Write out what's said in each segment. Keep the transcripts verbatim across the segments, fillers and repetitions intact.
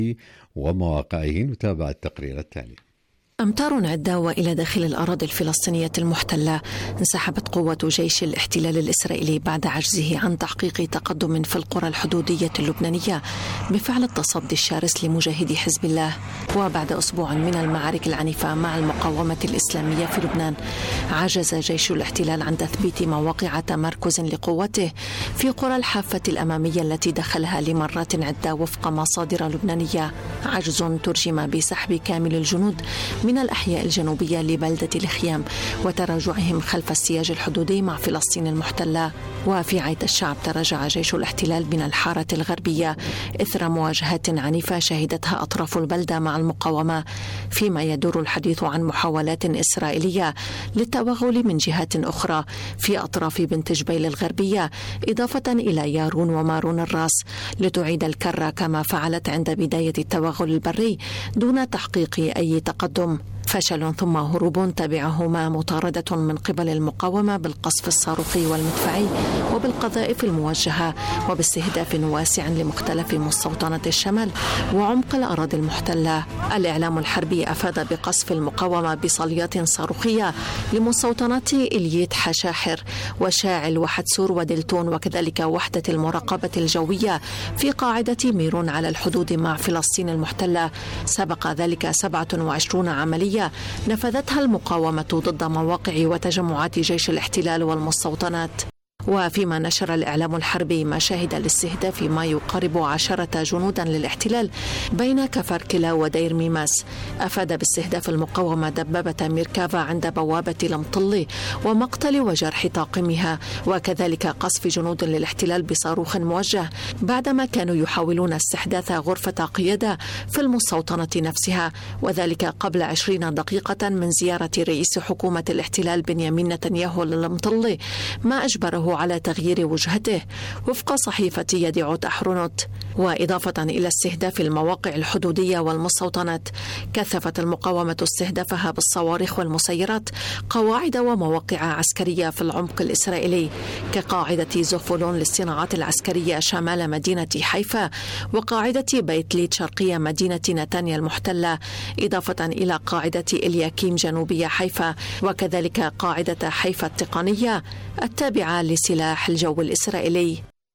ومواقعه. نتابع التقرير التالي. أمتار عدة وإلى داخل الأراضي الفلسطينية المحتلة انسحبت قوة جيش الاحتلال الإسرائيلي بعد عجزه عن تحقيق تقدم في القرى الحدودية اللبنانية بفعل التصدي الشرس لمجاهدي حزب الله. وبعد أسبوع من المعارك العنيفة مع المقاومة الإسلامية في لبنان، عجز جيش الاحتلال عن تثبيت مواقع تمركز لقوته في قرى الحافة الأمامية التي دخلها لمرات عدة وفق مصادر لبنانية، عجز ترجم بسحب كامل الجنود من الأحياء الجنوبية لبلدة الخيام وتراجعهم خلف السياج الحدودي مع فلسطين المحتلة. وفي عيد الشعب تراجع جيش الاحتلال من الحارة الغربية إثر مواجهات عنيفة شهدتها أطراف البلدة مع المقاومة، فيما يدور الحديث عن محاولات إسرائيلية للتوغل من جهات أخرى في أطراف بنت جبيل الغربية، إضافة إلى يارون ومارون الراس، لتعيد الكرة كما فعلت عند بداية التوغل البري دون تحقيق أي تقدم. فشل ثم هروب تبعهما مطاردة من قبل المقاومة بالقصف الصاروخي والمدفعي وبالقذائف الموجهة وباستهداف واسع لمختلف مستوطنات الشمال وعمق الأراضي المحتلة. الإعلام الحربي أفاد بقصف المقاومة بصليات صاروخية لمستوطنات إليت حشاحر وشاعل وحتسور ودلتون، وكذلك وحدة المراقبة الجوية في قاعدة ميرون على الحدود مع فلسطين المحتلة. سبق ذلك سبعة وعشرين عملية نفذتها المقاومة ضد مواقع وتجمعات جيش الاحتلال والمستوطنات. وفيما نشر الإعلام الحربي مشاهد الاستهداف ما يقارب عشرة جنودا للاحتلال بين كفركلا ودير ميماس، أفاد باستهداف المقاومة دبابة ميركافا عند بوابة المطلي ومقتل وجرح طاقمها، وكذلك قصف جنود للاحتلال بصاروخ موجه بعدما كانوا يحاولون استحداث غرفة قيادة في المستوطنة نفسها، وذلك قبل عشرين دقيقة من زيارة رئيس حكومة الاحتلال بنيامين نتنياهو للمطلي، ما أجبره على تغيير وجهته وفق صحيفة يدعوت أحرونوت. وإضافة إلى استهداف المواقع الحدودية والمستوطنات، كثفت المقاومة استهدافها بالصواريخ والمسيرات قواعد ومواقع عسكرية في العمق الإسرائيلي كقاعدة زوفولون للصناعات العسكرية شمال مدينة حيفا، وقاعدة بيت ليد شرقية مدينة نتانيا المحتلة، إضافة إلى قاعدة إلياكيم جنوبية حيفا، وكذلك قاعدة حيفا التقنية التابعة لسلاح الجو الإسرائيلي.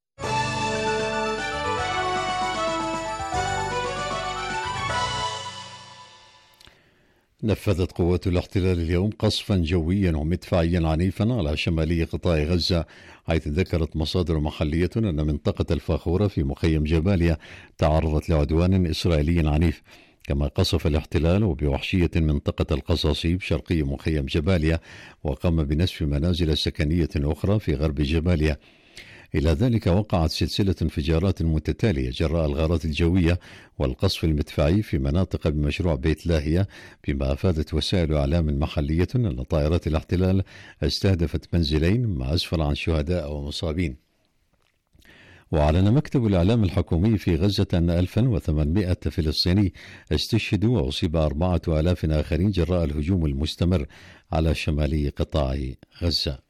نفذت قوات الاحتلال اليوم قصفا جويا ومدفعيا عنيفا على شمالي قطاع غزة، حيث ذكرت مصادر محلية أن منطقة الفاخورة في مخيم جباليا تعرضت لعدوان إسرائيلي عنيف. كما قصف الاحتلال وبوحشية منطقة القصاصيب شرقي مخيم جباليا، وقام بنسف منازل سكنية أخرى في غرب جباليا. إلى ذلك وقعت سلسلة انفجارات متتالية جراء الغارات الجوية والقصف المدفعي في مناطق بمشروع بيت لاهية، بما أفادت وسائل إعلام محلية أن طائرات الاحتلال استهدفت منزلين ما أسفر عن شهداء ومصابين. وأعلن مكتب الإعلام الحكومي في غزة أن ألفا وثمانمائة فلسطيني استشهدوا وأصيب أربعة آلاف آخرين جراء الهجوم المستمر على شمالي قطاع غزة.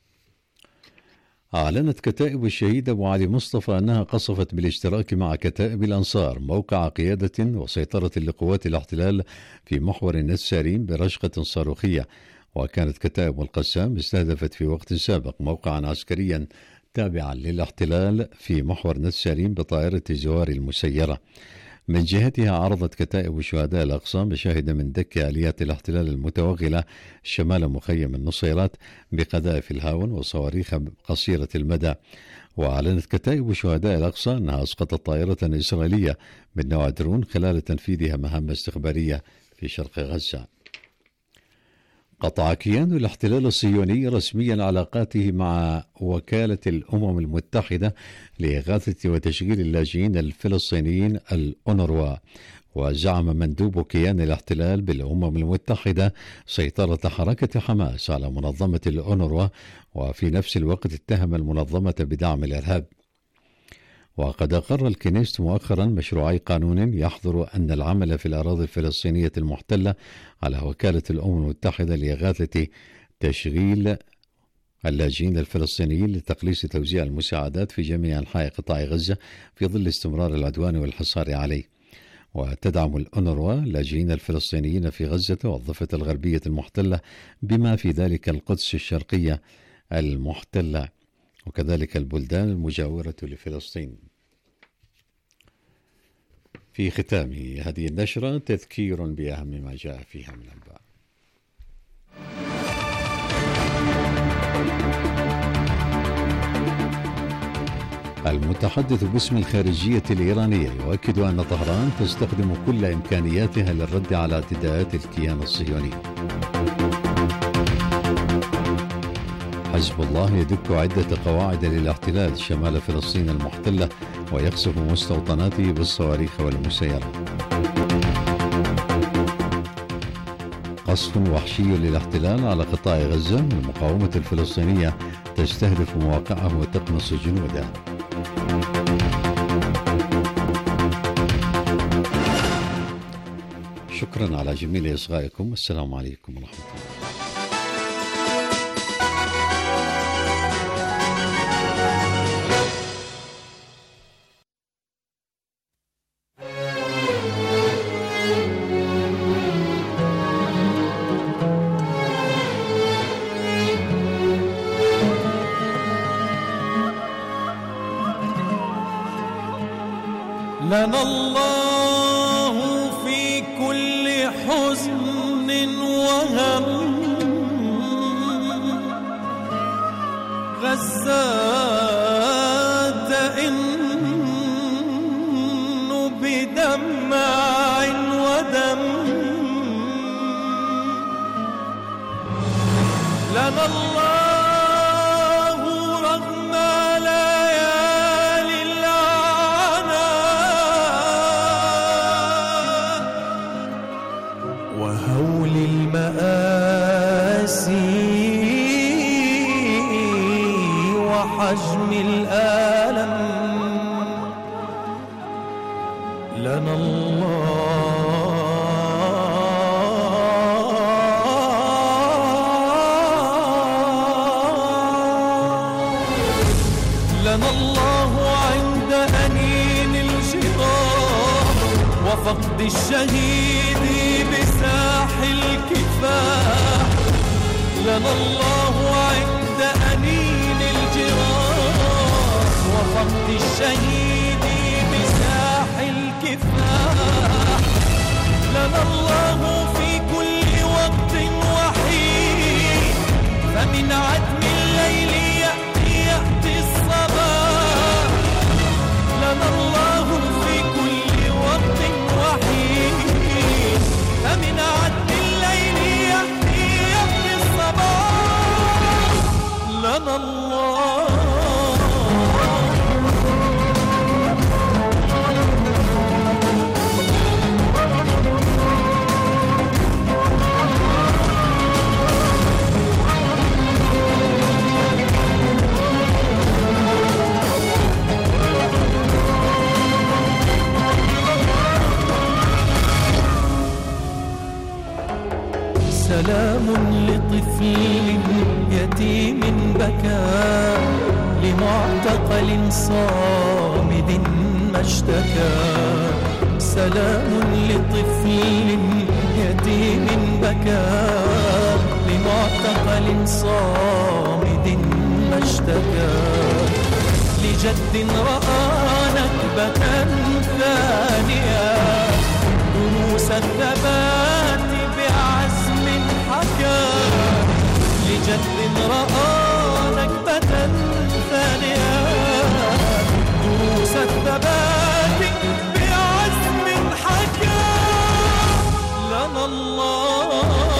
أعلنت كتائب الشهيد أبو علي مصطفى أنها قصفت بالاشتراك مع كتائب الأنصار موقع قيادة وسيطرة لقوات الاحتلال في محور النسارين برشقة صاروخية. وكانت كتائب القسام استهدفت في وقت سابق موقعا عسكريا تابعا للاحتلال في محور نسارين بطائرة زواري المسيرة. من جهتها عرضت كتائب شهداء الأقصى مشاهد من دك آليات الاحتلال المتوغلة شمال مخيم النصيرات بقذائف الهاون وصواريخ قصيرة المدى. وأعلنت كتائب شهداء الأقصى أنها أسقطت طائرة إسرائيلية من نوع درون خلال تنفيذها مهام استخبارية في شرق غزة. قطع كيان الاحتلال الصهيوني رسميا علاقاته مع وكالة الأمم المتحدة لإغاثة وتشغيل اللاجئين الفلسطينيين الأونروا. وزعم مندوب كيان الاحتلال بالأمم المتحدة سيطرة حركة حماس على منظمة الأونروا، وفي نفس الوقت اتهم المنظمة بدعم الإرهاب. وقد أقر الكنيست مؤخرا مشروعي قانون يحظر أن العمل في الأراضي الفلسطينية المحتلة على وكالة الأمم المتحدة لإغاثة تشغيل اللاجئين الفلسطينيين لتقليص توزيع المساعدات في جميع أنحاء قطاع غزة في ظل استمرار العدوان والحصار عليه. وتدعم الأونروا اللاجئين الفلسطينيين في غزة والضفة الغربية المحتلة بما في ذلك القدس الشرقية المحتلة وكذلك البلدان المجاورة لفلسطين. في ختام هذه النشرة تذكير بأهم ما جاء فيها من أنباء. المتحدث باسم الخارجية الإيرانية يؤكد أن طهران تستخدم كل إمكانياتها للرد على اعتداءات الكيان الصهيوني. حزب الله يدك عدة قواعد للاحتلال شمال فلسطين المحتلة ويقصف مستوطناته بالصواريخ والمسيرات. قصف وحشي للاحتلال على قطاع غزة والمقاومة الفلسطينية تستهدف مواقعه وتقنص جنوده. شكرا على جميل إصغائكم، والسلام عليكم ورحمة الله. لنا الله في كل حزن وهم غزات إنه بدمع ودم. لنا الله حجم الألم. لنا الله لنا الله عند أنين الجدار وفقد الشهيد بساح الكفاح. لنا الله عند أنين الجراح وفقد الشهيد بساح الكفاح. لنا الله في كل وقت وحيد فمن عتم الليل يأتي يأتي الصباح. لنا الله في كل وقت وحيد فمن عتم الليل يأتي يأتي الصباح. لنا الله سلام لطفل يتيم بكى لمعتقل صامد ما اشتكى. سلام لطفل يتيم بكى لمعتقل صامد ما اشتكى. لجد رأى نكبة ثانية دروس الثبات بعزم حكى. لجد رأى نكبة ثانية دروس الثبات بعزم حكى. لنا الله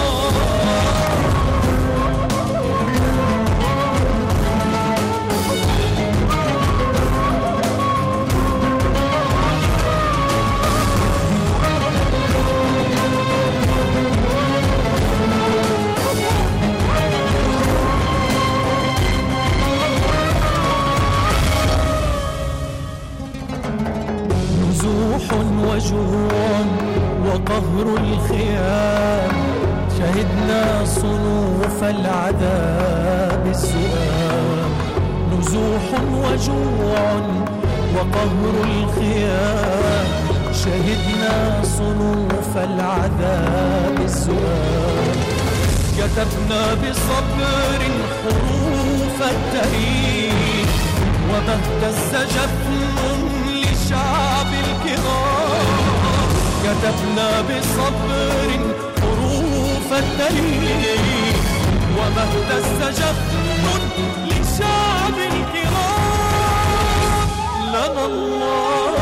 وجوع وقهر الخيام. شهدنا صنوف العذاب السؤال. نزوح وجوع وقهر الخيام. شهدنا صنوف العذاب السؤال. كتبنا بصبر حروف التاريخ وما اهتز جفن لشعب الكرام. كتبنا بصبر حروف التاريخ وما اهتز جفن لشعب الكرام. لنا الله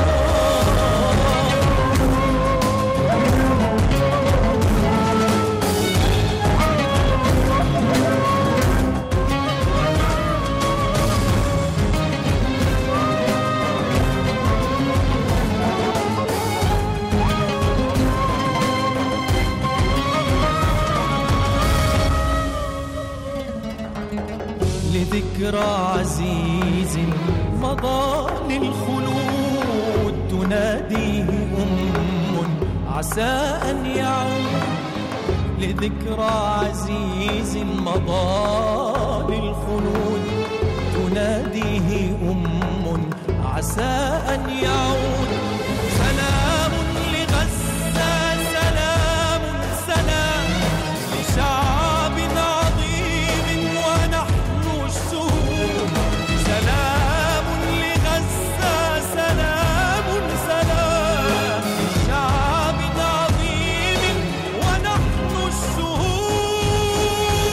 لذكرى عزيز مضى للخلود تناديه أم عسى أن يعود. لذكرى عزيز مضى للخلود تناديه أم عسى أن يعود. سلام لغزة سلام سلام لشعب عظيم ونحن الشهود. سلام لغزة سلام سلام لشعب عظيم ونحن الشهود.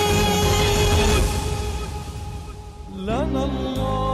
لنا الله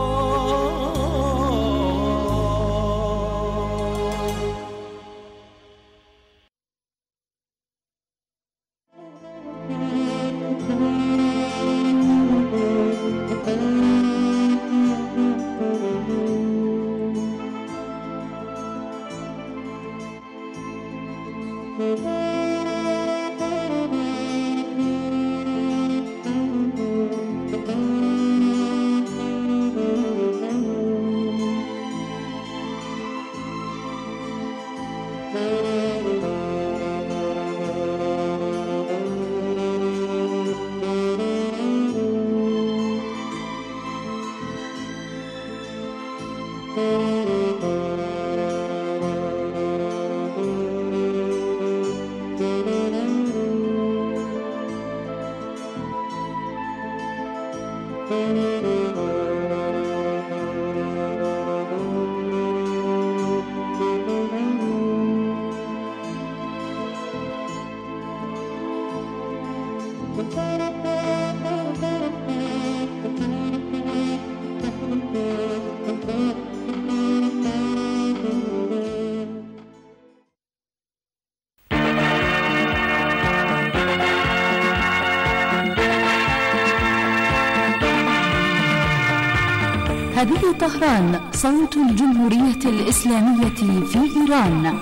هذه طهران صوت الجمهورية الإسلامية في إيران.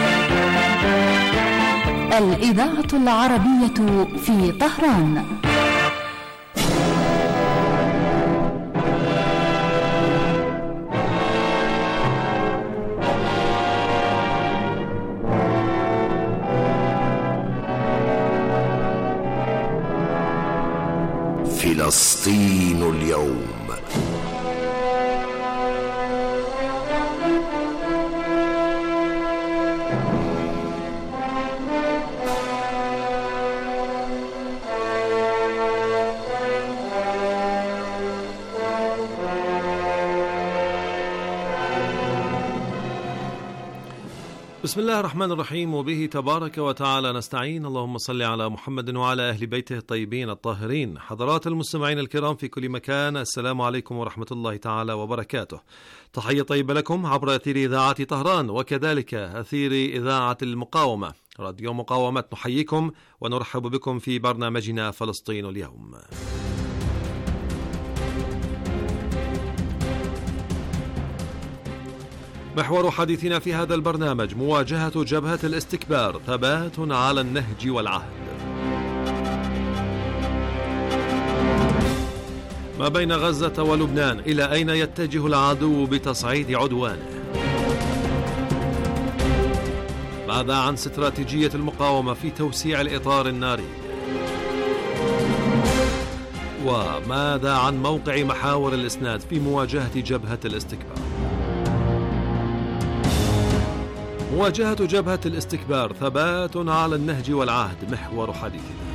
الإذاعة العربية في طهران. فلسطين اليوم. بسم الله الرحمن الرحيم، وبه تبارك وتعالى نستعين. اللهم صل على محمد وعلى أهل بيته الطيبين الطاهرين. حضرات المستمعين الكرام في كل مكان، السلام عليكم ورحمة الله تعالى وبركاته. تحية طيبة لكم عبر أثير إذاعة طهران، وكذلك أثير إذاعة المقاومة راديو مقاومة. نحييكم ونرحب بكم في برنامجنا فلسطين اليوم. محور حديثنا في هذا البرنامج: مواجهة جبهة الاستكبار، ثبات على النهج والعهد. ما بين غزة ولبنان، إلى أين يتجه العدو بتصعيد عدوانه؟ ماذا عن استراتيجية المقاومة في توسيع الإطار الناري؟ وماذا عن موقع محاور الإسناد في مواجهة جبهة الاستكبار؟ مواجهة جبهة الاستكبار، ثبات على النهج والعهد، محور حديثنا.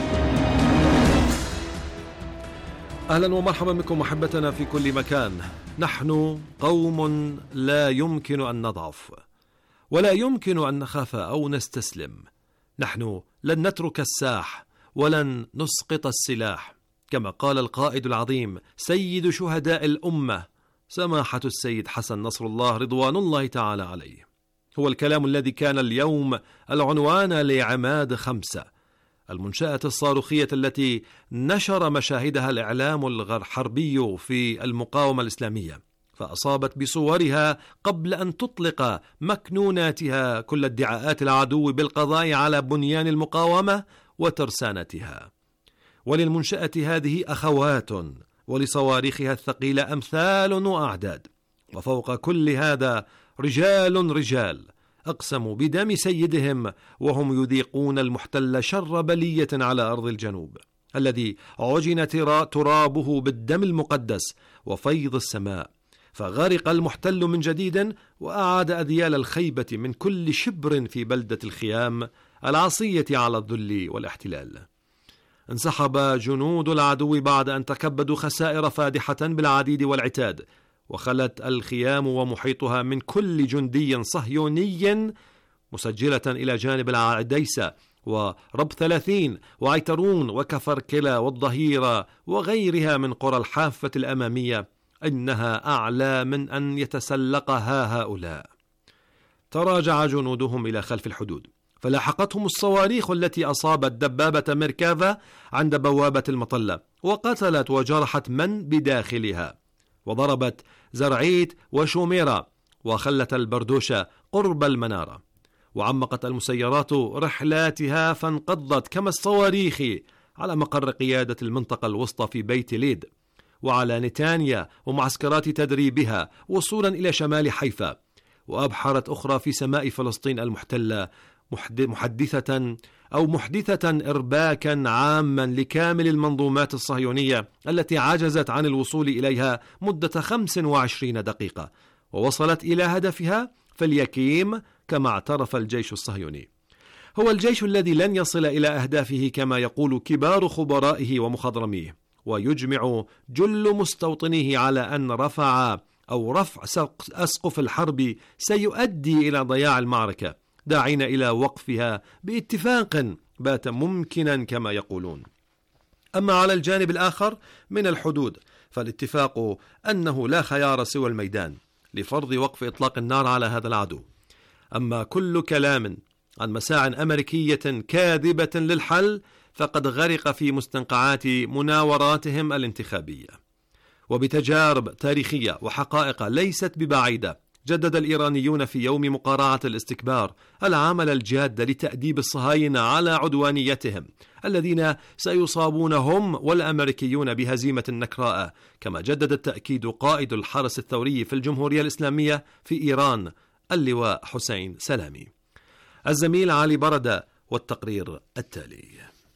أهلا ومرحبا بكم محبتنا في كل مكان. نحن قوم لا يمكن أن نضعف، ولا يمكن أن نخاف أو نستسلم. نحن لن نترك الساح، ولن نسقط السلاح، كما قال القائد العظيم سيد شهداء الأمة سماحة السيد حسن نصر الله رضوان الله تعالى عليه. هو الكلام الذي كان اليوم العنوان لعماد خمسة، المنشأة الصاروخية التي نشر مشاهدها الإعلام الحربي في المقاومة الإسلامية، فأصابت بصورها قبل أن تطلق مكنوناتها كل ادعاءات العدو بالقضاء على بنيان المقاومة وترسانتها. وللمنشأة هذه أخوات، ولصواريخها الثقيلة أمثال وأعداد، وفوق كل هذا رجال رجال أقسموا بدم سيدهم وهم يذيقون المحتل شر بلية على أرض الجنوب، الذي عجن ترابه بالدم المقدس وفيض السماء، فغرق المحتل من جديد وأعاد أذيال الخيبة من كل شبر في بلدة الخيام العصية على الذل والاحتلال. انسحب جنود العدو بعد أن تكبدوا خسائر فادحة بالعديد والعتاد، وخلت الخيام ومحيطها من كل جندي صهيوني، مسجلة إلى جانب العديسة ورب ثلاثين وعيترون وكفركلا والظهيرة وغيرها من قرى الحافة الأمامية، إنها أعلى من أن يتسلقها هؤلاء. تراجع جنودهم إلى خلف الحدود، فلاحقتهم الصواريخ التي أصابت دبابة ميركافا عند بوابة المطلة، وقتلت وجرحت من بداخلها، وضربت زرعيت وشوميرا، وخلت البردوشة قرب المنارة، وعمقت المسيرات رحلاتها فانقضت كما الصواريخ على مقر قيادة المنطقة الوسطى في بيت ليد، وعلى نتانيا ومعسكرات تدريبها وصولا إلى شمال حيفا، وأبحرت أخرى في سماء فلسطين المحتلة، محدثة أو محدثة إرباكا عاما لكامل المنظومات الصهيونية التي عجزت عن الوصول إليها مدة خمس وعشرين دقيقة، ووصلت إلى هدفها في اليكيم كما اعترف الجيش الصهيوني. هو الجيش الذي لن يصل إلى أهدافه كما يقول كبار خبرائه ومخضرميه، ويجمع جل مستوطنيه على أن رفع أو رفع أسقف الحرب سيؤدي إلى ضياع المعركة، داعين إلى وقفها باتفاق بات ممكنا كما يقولون. أما على الجانب الآخر من الحدود فالاتفاق أنه لا خيار سوى الميدان لفرض وقف إطلاق النار على هذا العدو. أما كل كلام عن مساع أمريكية كاذبة للحل فقد غرق في مستنقعات مناوراتهم الانتخابية. وبتجارب تاريخية وحقائق ليست ببعيدة، جدد الإيرانيون في يوم مقارعة الاستكبار العمل الجاد لتأديب الصهاينة على عدوانيتهم، الذين سيصابون هم والأمريكيون بهزيمة نكراء، كما جدد التأكيد قائد الحرس الثوري في الجمهورية الإسلامية في إيران اللواء حسين سلامي. الزميل علي بردة والتقرير التالي.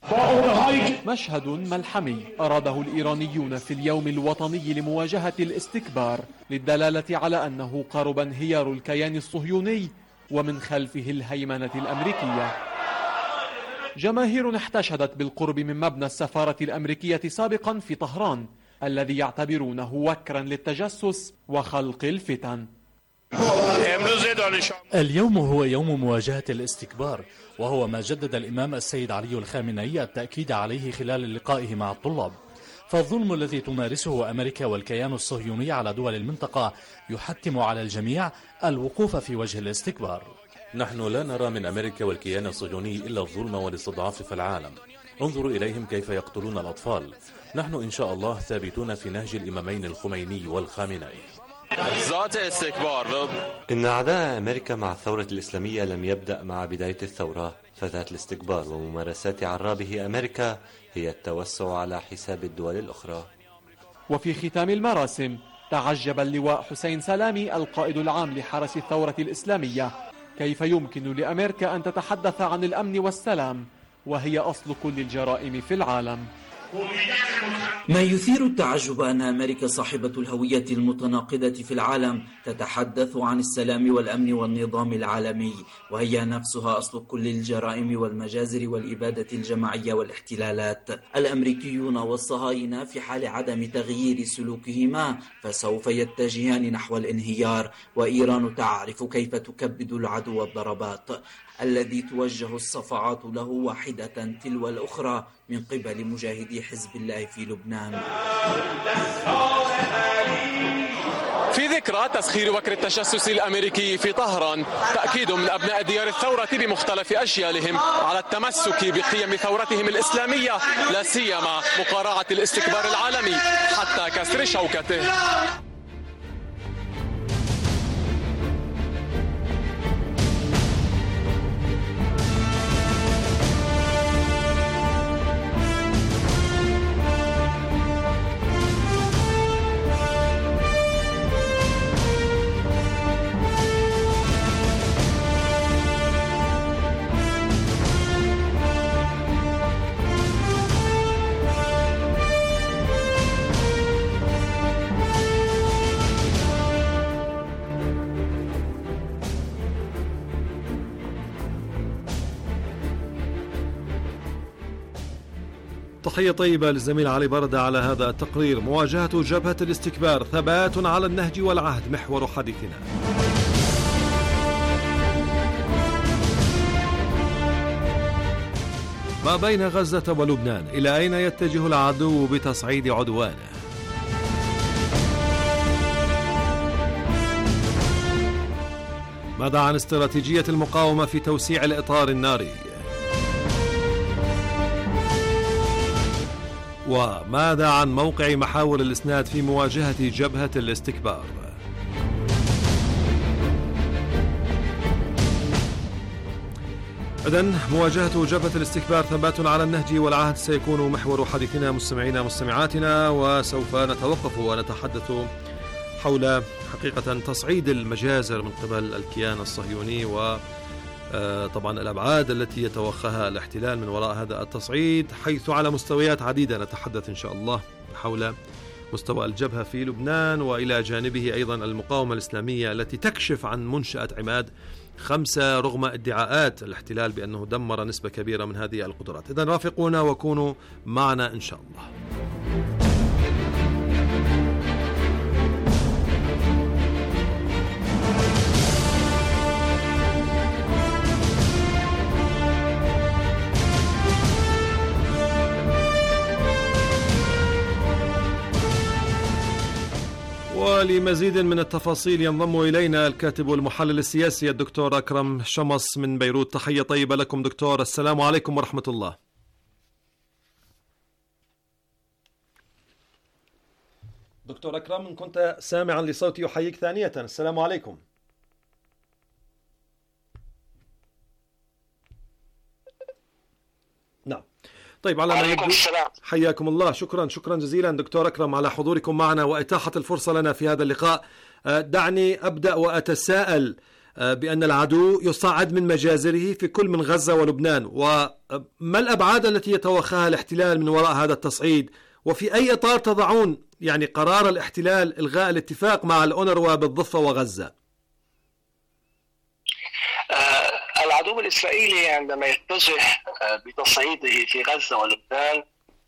مشهد ملحمي أراده الإيرانيون في اليوم الوطني لمواجهة الاستكبار للدلالة على أنه قرب انهيار الكيان الصهيوني ومن خلفه الهيمنة الأمريكية. جماهير احتشدت بالقرب من مبنى السفارة الأمريكية سابقا في طهران الذي يعتبرونه وكرا للتجسس وخلق الفتن. اليوم هو يوم مواجهة الاستكبار، وهو ما جدد الإمام السيد علي الخامنئي التأكيد عليه خلال لقائه مع الطلاب. فالظلم الذي تمارسه أمريكا والكيان الصهيوني على دول المنطقة يحتم على الجميع الوقوف في وجه الاستكبار. نحن لا نرى من أمريكا والكيان الصهيوني إلا الظلم والاستضعاف في العالم. انظروا إليهم كيف يقتلون الأطفال. نحن إن شاء الله ثابتون في نهج الإمامين الخميني والخامنئي. ذات استكبار. إن أعداء أمريكا مع الثورة الإسلامية لم يبدأ مع بداية الثورة، فذات الاستكبار وممارسات عرابه أمريكا هي التوسع على حساب الدول الأخرى. وفي ختام المراسم تعجب اللواء حسين سلامي القائد العام لحرس الثورة الإسلامية كيف يمكن لأمريكا أن تتحدث عن الأمن والسلام وهي أصل كل الجرائم في العالم. ما يثير التعجب أن أمريكا صاحبة الهوية المتناقضة في العالم تتحدث عن السلام والأمن والنظام العالمي، وهي نفسها أصل كل الجرائم والمجازر والإبادة الجماعية والاحتلالات. الأمريكيون والصهاينة في حال عدم تغيير سلوكهما فسوف يتجهان نحو الانهيار، وإيران تعرف كيف تكبد العدو الضربات الذي توجه الصفعات له واحدة تلو الأخرى من قبل مجاهدي حزب الله في لبنان. في ذكرى تسخير وكر التجسس الأمريكي في طهران، تأكيد من أبناء ديار الثورة بمختلف أجيالهم على التمسك بقيم ثورتهم الإسلامية، لا سيما مقارعة الاستكبار العالمي حتى كسر شوكته. تحية طيبة للزميل علي بردة على هذا التقرير. مواجهة جبهة الاستكبار، ثبات على النهج والعهد محور حديثنا. ما بين غزة ولبنان، إلى أين يتجه العدو بتصعيد عدوانه؟ ماذا عن استراتيجية المقاومة في توسيع الإطار الناري؟ وماذا عن موقع محاور الإسناد في مواجهة جبهة الاستكبار؟ إذن مواجهة جبهة الاستكبار، ثبات على النهج والعهد سيكون محور حديثنا مستمعينا مستمعاتنا، وسوف نتوقف ونتحدث حول حقيقة تصعيد المجازر من قبل الكيان الصهيوني و طبعا الأبعاد التي يتوخاها الاحتلال من وراء هذا التصعيد، حيث على مستويات عديدة نتحدث إن شاء الله حول مستوى الجبهة في لبنان، وإلى جانبه أيضا المقاومة الإسلامية التي تكشف عن منشأة عماد خمسة رغم ادعاءات الاحتلال بأنه دمر نسبة كبيرة من هذه القدرات. إذن رافقونا وكونوا معنا إن شاء الله. ولمزيد من التفاصيل ينضم إلينا الكاتب والمحلل السياسي الدكتور أكرم شمس من بيروت. تحية طيبة لكم دكتور، السلام عليكم ورحمة الله. دكتور أكرم، إن كنت سامعا لصوتي أحييك ثانية، السلام عليكم. نعم طيب، على ما يبدو حياكم الله. شكرا شكرا جزيلا دكتور أكرم على حضوركم معنا وإتاحة الفرصة لنا في هذا اللقاء. دعني أبدأ وأتساءل بأن العدو يصعد من مجازره في كل من غزة ولبنان، وما الأبعاد التي يتوخاها الاحتلال من وراء هذا التصعيد، وفي أي إطار تضعون يعني قرار الاحتلال إلغاء الاتفاق مع الأونروا بالضفة وغزة؟ العدو الإسرائيلي عندما يتجه بتصعيده في غزة ولبنان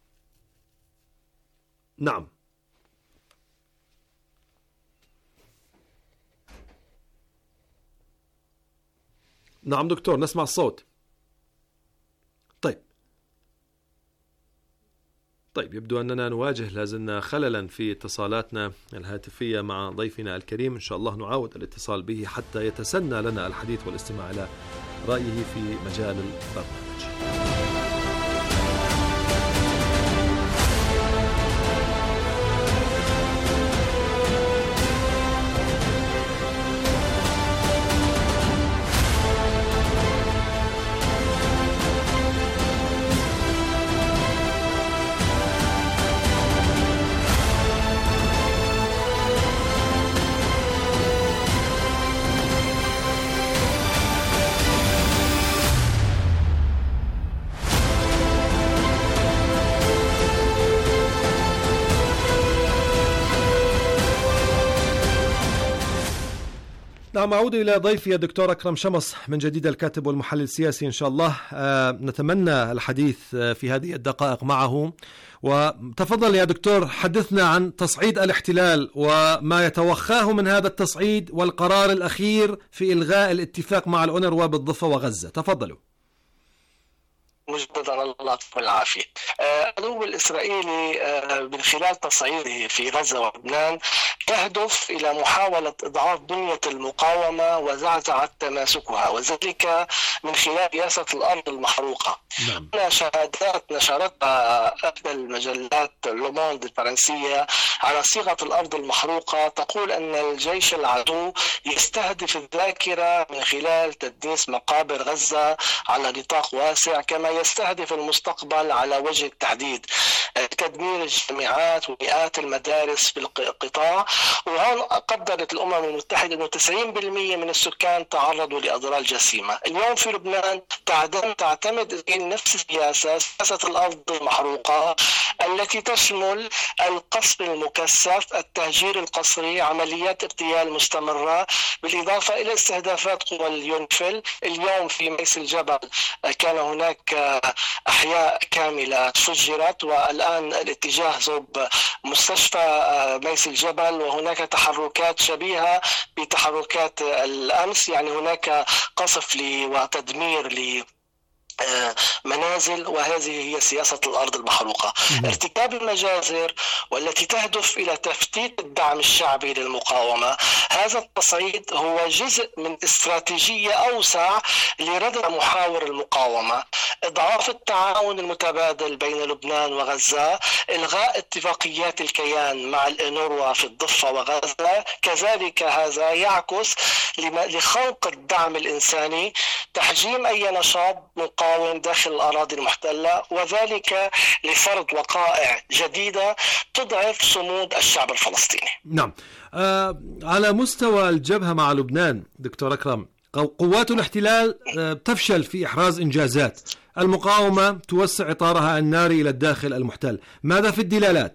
نعم نعم دكتور، نسمع الصوت. طيب طيب يبدو أننا نواجه لازلنا خللا في اتصالاتنا الهاتفية مع ضيفنا الكريم. إن شاء الله نعاود الاتصال به حتى يتسنى لنا الحديث والاستماع إلى رأيه في مجال البرنامج. نعم، أعود إلى ضيفي الدكتور أكرم شمس من جديد، الكاتب والمحلل السياسي إن شاء الله. آه نتمنى الحديث في هذه الدقائق معه. وتفضل يا دكتور، حدثنا عن تصعيد الاحتلال وما يتوخاه من هذا التصعيد والقرار الأخير في إلغاء الاتفاق مع الأونروا بالضفة وغزة. تفضلوا. مجددا الله يعطيكم العافيه. العدو الاسرائيلي من خلال تصعيده في غزه ولبنان تهدف الى محاوله اضعاف بنيه المقاومه وزعزعه تماسكها، وذلك من خلال سياسه الارض المحروقه. نعم. هنا شهادات نشرتها احدى المجلات لوموند الفرنسيه على صيغه الارض المحروقه تقول ان الجيش العدو يستهدف الذاكره من خلال تدنيس مقابر غزه على نطاق واسع، كما يستهدف المستقبل على وجه التحديد تدمير الجامعات ومئات المدارس في القطاع. وهون قدرت الأمم المتحدة أنه تسعين بالمئة من السكان تعرضوا لأضرار جسيمة. اليوم في لبنان تعتمد نفس السياسة، سياسة الأرض المحروقة التي تشمل القصف المكثف، التهجير القسري، عمليات اغتيال مستمرة، بالإضافة إلى استهدافات قوى اليونفل. اليوم في ميس الجبل كان هناك أحياء كاملة فجرت، والآن الاتجاه صوب مستشفى ميس الجبل، وهناك تحركات شبيهة بتحركات الأمس. يعني هناك قصف وتدمير ل منازل، وهذه هي سياسة الأرض المحروقة. ارتكاب المجازر والتي تهدف إلى تفتيت الدعم الشعبي للمقاومة، هذا التصعيد هو جزء من استراتيجية أوسع لردع محاور المقاومة، إضعاف التعاون المتبادل بين لبنان وغزة، إلغاء اتفاقيات الكيان مع الأونروا في الضفة وغزة. كذلك هذا يعكس لخنق الدعم الإنساني، تحجيم أي نشاط مقاوم داخل الأراضي المحتلة، وذلك لفرض وقائع جديدة تضعف صمود الشعب الفلسطيني. نعم. آه على مستوى الجبهة مع لبنان دكتور أكرم، قوات الاحتلال آه تفشل في إحراز إنجازات، المقاومة توسع إطارها الناري إلى الداخل المحتل. ماذا في الدلالات؟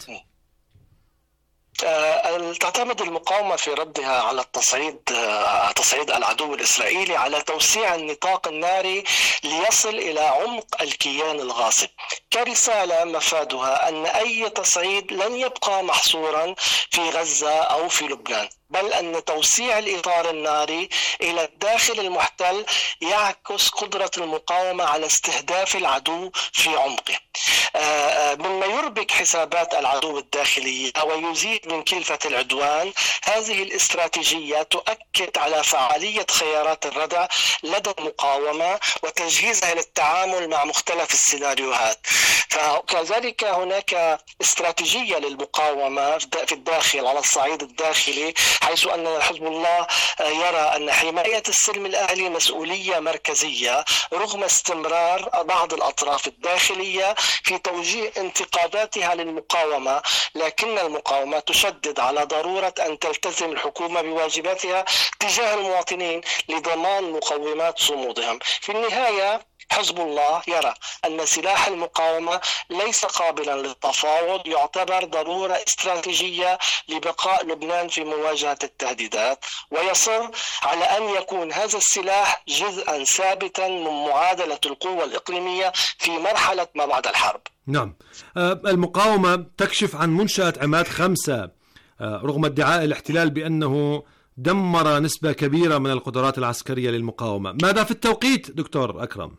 تعتمد المقاومة في ردها على التصعيد تصعيد العدو الإسرائيلي على توسيع النطاق الناري ليصل إلى عمق الكيان الغاصب، كرسالة مفادها أن أي تصعيد لن يبقى محصورا في غزة أو في لبنان، بل أن توسيع الإطار الناري إلى الداخل المحتل يعكس قدرة المقاومة على استهداف العدو في عمقه، مما يربك حسابات العدو الداخلية ويزيد من كلفة العدوان. هذه الاستراتيجية تؤكد على فعالية خيارات الردع لدى المقاومة وتجهيزها للتعامل مع مختلف السيناريوهات. فكذلك هناك استراتيجية للمقاومة في الداخل على الصعيد الداخلي، حيث أن حزب الله يرى أن حماية السلم الأهلي مسؤولية مركزية رغم استمرار بعض الأطراف الداخلية في توجيه انتقاداتها للمقاومة، لكن المقاومة تشدد على ضرورة أن تلتزم الحكومة بواجباتها تجاه المواطنين لضمان مقومات صمودهم. في النهاية حزب الله يرى أن سلاح المقاومة ليس قابلا للتفاوض، يعتبر ضرورة استراتيجية لبقاء لبنان في مواجهة التهديدات، ويصر على أن يكون هذا السلاح جزءا ثابتا من معادلة القوة الإقليمية في مرحلة ما بعد الحرب. نعم. المقاومة تكشف عن منشأة عماد خمسة رغم ادعاء الاحتلال بأنه دمر نسبة كبيرة من القدرات العسكرية للمقاومة. ماذا في التوقيت دكتور أكرم؟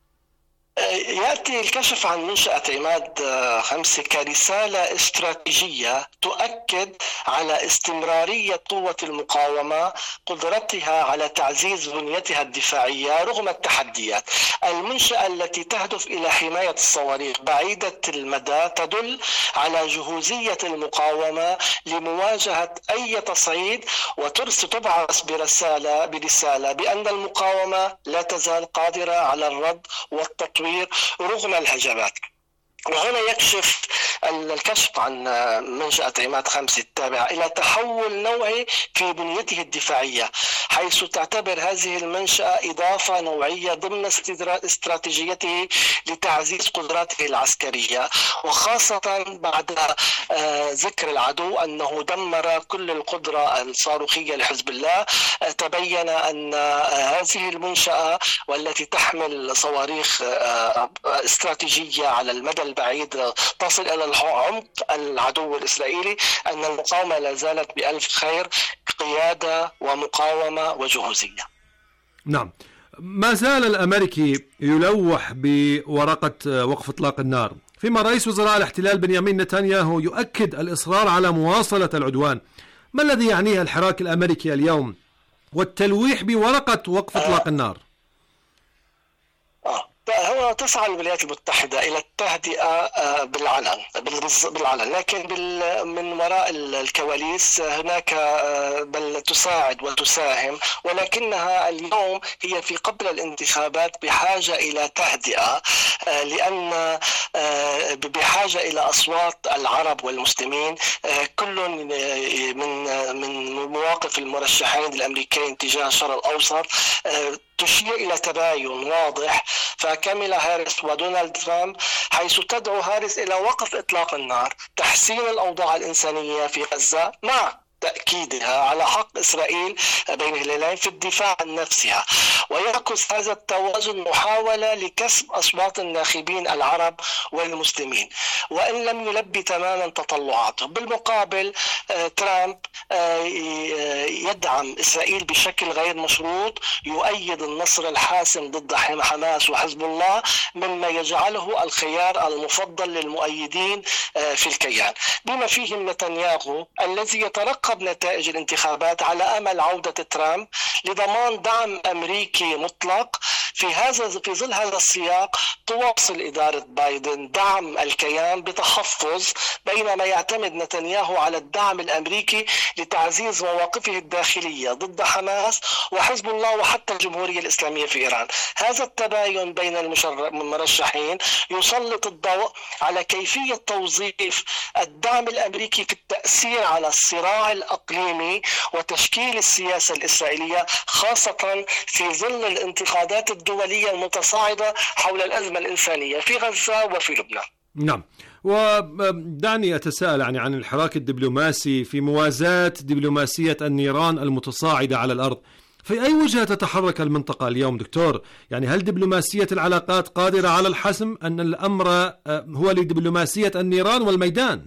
يأتي الكشف عن منشأة عماد خمسة كرسالة استراتيجية تؤكد على استمرارية قوة المقاومة، قدرتها على تعزيز بنيتها الدفاعية رغم التحديات. المنشأة التي تهدف إلى حماية الصواريخ بعيدة المدى تدل على جهوزية المقاومة لمواجهة أي تصعيد، وترسل تبعث برسالة برسالة بأن المقاومة لا تزال قادرة على الرد والتطوير رغم الهجمات. وهنا يكشف الكشف عن منشأة عماد خمسة التابعة إلى تحول نوعي في بنيته الدفاعية، حيث تعتبر هذه المنشأة إضافة نوعية ضمن استراتيجيته لتعزيز قدراته العسكرية، وخاصة بعد ذكر العدو أنه دمر كل القدرة الصاروخية لحزب الله. تبين أن هذه المنشأة والتي تحمل صواريخ استراتيجية على المدى البعيد تصل إلى عمق العدو الإسرائيلي، أن المقاومة لا زالت بألف خير، قيادة ومقاومة وجهوزية. نعم، ما زال الأمريكي يلوح بورقة وقف إطلاق النار، فيما رئيس وزراء الاحتلال بنيامين نتنياهو يؤكد الإصرار على مواصلة العدوان. ما الذي يعنيه الحراك الأمريكي اليوم والتلويح بورقة وقف إطلاق النار؟ آه. هو تسعى الولايات المتحدة إلى التهدئة بالعلن بالعلن لكن من وراء الكواليس هناك بل تساعد وتساهم، ولكنها اليوم هي في قبل الانتخابات بحاجة إلى تهدئة، لأن بحاجة إلى أصوات العرب والمسلمين. كل من من مواقف المرشحين الأمريكيين تجاه الشرق الأوسط تشير إلى تباين واضح، فكاميلا هاريس ودونالد ترامب، حيث تدعو هاريس إلى وقف إطلاق النار، تحسين الأوضاع الإنسانية في غزة، مع تأكيدها على حق إسرائيل بين الهلالين في الدفاع عن نفسها. ويعكس هذا التوازن محاولة لكسب أصوات الناخبين العرب والمسلمين، وإن لم يلبي تماما تطلعاتهم. بالمقابل ترامب يدعم إسرائيل بشكل غير مشروط، يؤيد النصر الحاسم ضد حماس وحزب الله، مما يجعله الخيار المفضل للمؤيدين في الكيان، بما فيهم نتنياهو الذي يترقب نتائج الانتخابات على أمل عودة ترامب لضمان دعم أمريكي مطلق. في هذا في ظل هذا السياق تواصل إدارة بايدن دعم الكيان بتحفظ، بينما يعتمد نتنياهو على الدعم الأمريكي لتعزيز مواقفه الداخلية ضد حماس وحزب الله وحتى الجمهورية الإسلامية في إيران. هذا التباين بين المرشحين يسلط الضوء على كيفية توظيف الدعم الأمريكي في التأثير على الصراع الأقليمي وتشكيل السياسة الإسرائيلية، خاصة في ظل الانتقادات الدولية المتصاعدة حول الأزمة الإنسانية في غزة وفي لبنان. نعم، ودعني أتساءل يعني عن الحراك الدبلوماسي في موازاة دبلوماسية النيران المتصاعدة على الأرض. في أي وجهة تتحرك المنطقة اليوم دكتور؟ يعني هل دبلوماسية العلاقات قادرة على الحسم، أن الأمر هو لدبلوماسية النيران والميدان؟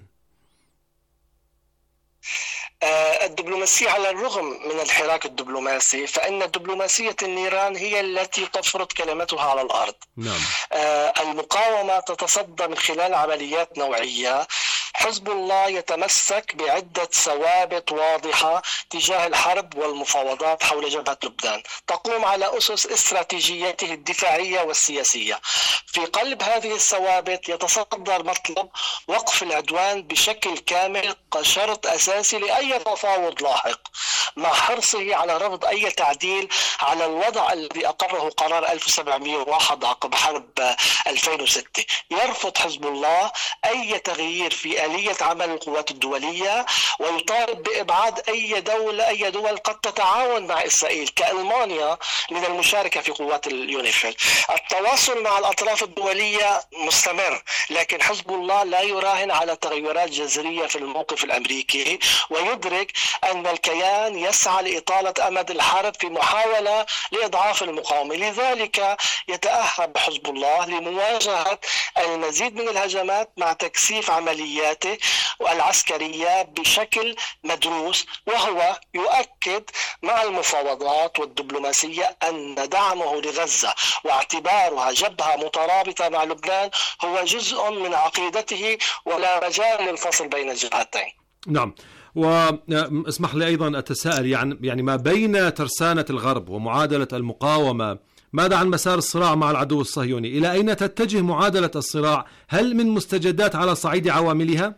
الدبلوماسية على الرغم من الحراك الدبلوماسي، فإن دبلوماسية النيران هي التي تفرض كلمتها على الأرض. نعم. المقاومة تتصدى من خلال عمليات نوعية. حزب الله يتمسك بعدة ثوابت واضحة تجاه الحرب والمفاوضات حول جبهة لبنان، تقوم على أسس استراتيجيته الدفاعية والسياسية. في قلب هذه الثوابت يتصدر مطلب وقف العدوان بشكل كامل كشرط أساسي لأي تفاوض لاحق، مع حرصه على رفض أي تعديل على الوضع الذي أقره قرار ألف وسبعمئة وواحد عقب حرب ألفين وستة. يرفض حزب الله أي تغيير في آلية عمل القوات الدولية، ويطالب بإبعاد أي دولة أي دول قد تتعاون مع إسرائيل كألمانيا من المشاركة في قوات اليونيفيل. التواصل مع الأطراف الدولية مستمر، لكن حزب الله لا يراهن على تغيرات جذرية في الموقف الأمريكي، ويدرك أن الكيان يسعى لإطالة أمد الحرب في محاولة لإضعاف المقاومة. لذلك يتأهب حزب الله لمواجهة المزيد من الهجمات مع تكثيف عملياته العسكرية بشكل مدروس، وهو يؤكد مع المفاوضات والدبلوماسية أن دعمه لغزة واعتبارها جبهة مترابطة مع لبنان هو جزء من عقيدته، ولا مجال للفصل بين الجهتين. نعم، واسمح لي أيضا أتساءل يعني يعني ما بين ترسانة الغرب ومعادلة المقاومة، ماذا عن مسار الصراع مع العدو الصهيوني؟ إلى أين تتجه معادلة الصراع؟ هل من مستجدات على صعيد عواملها؟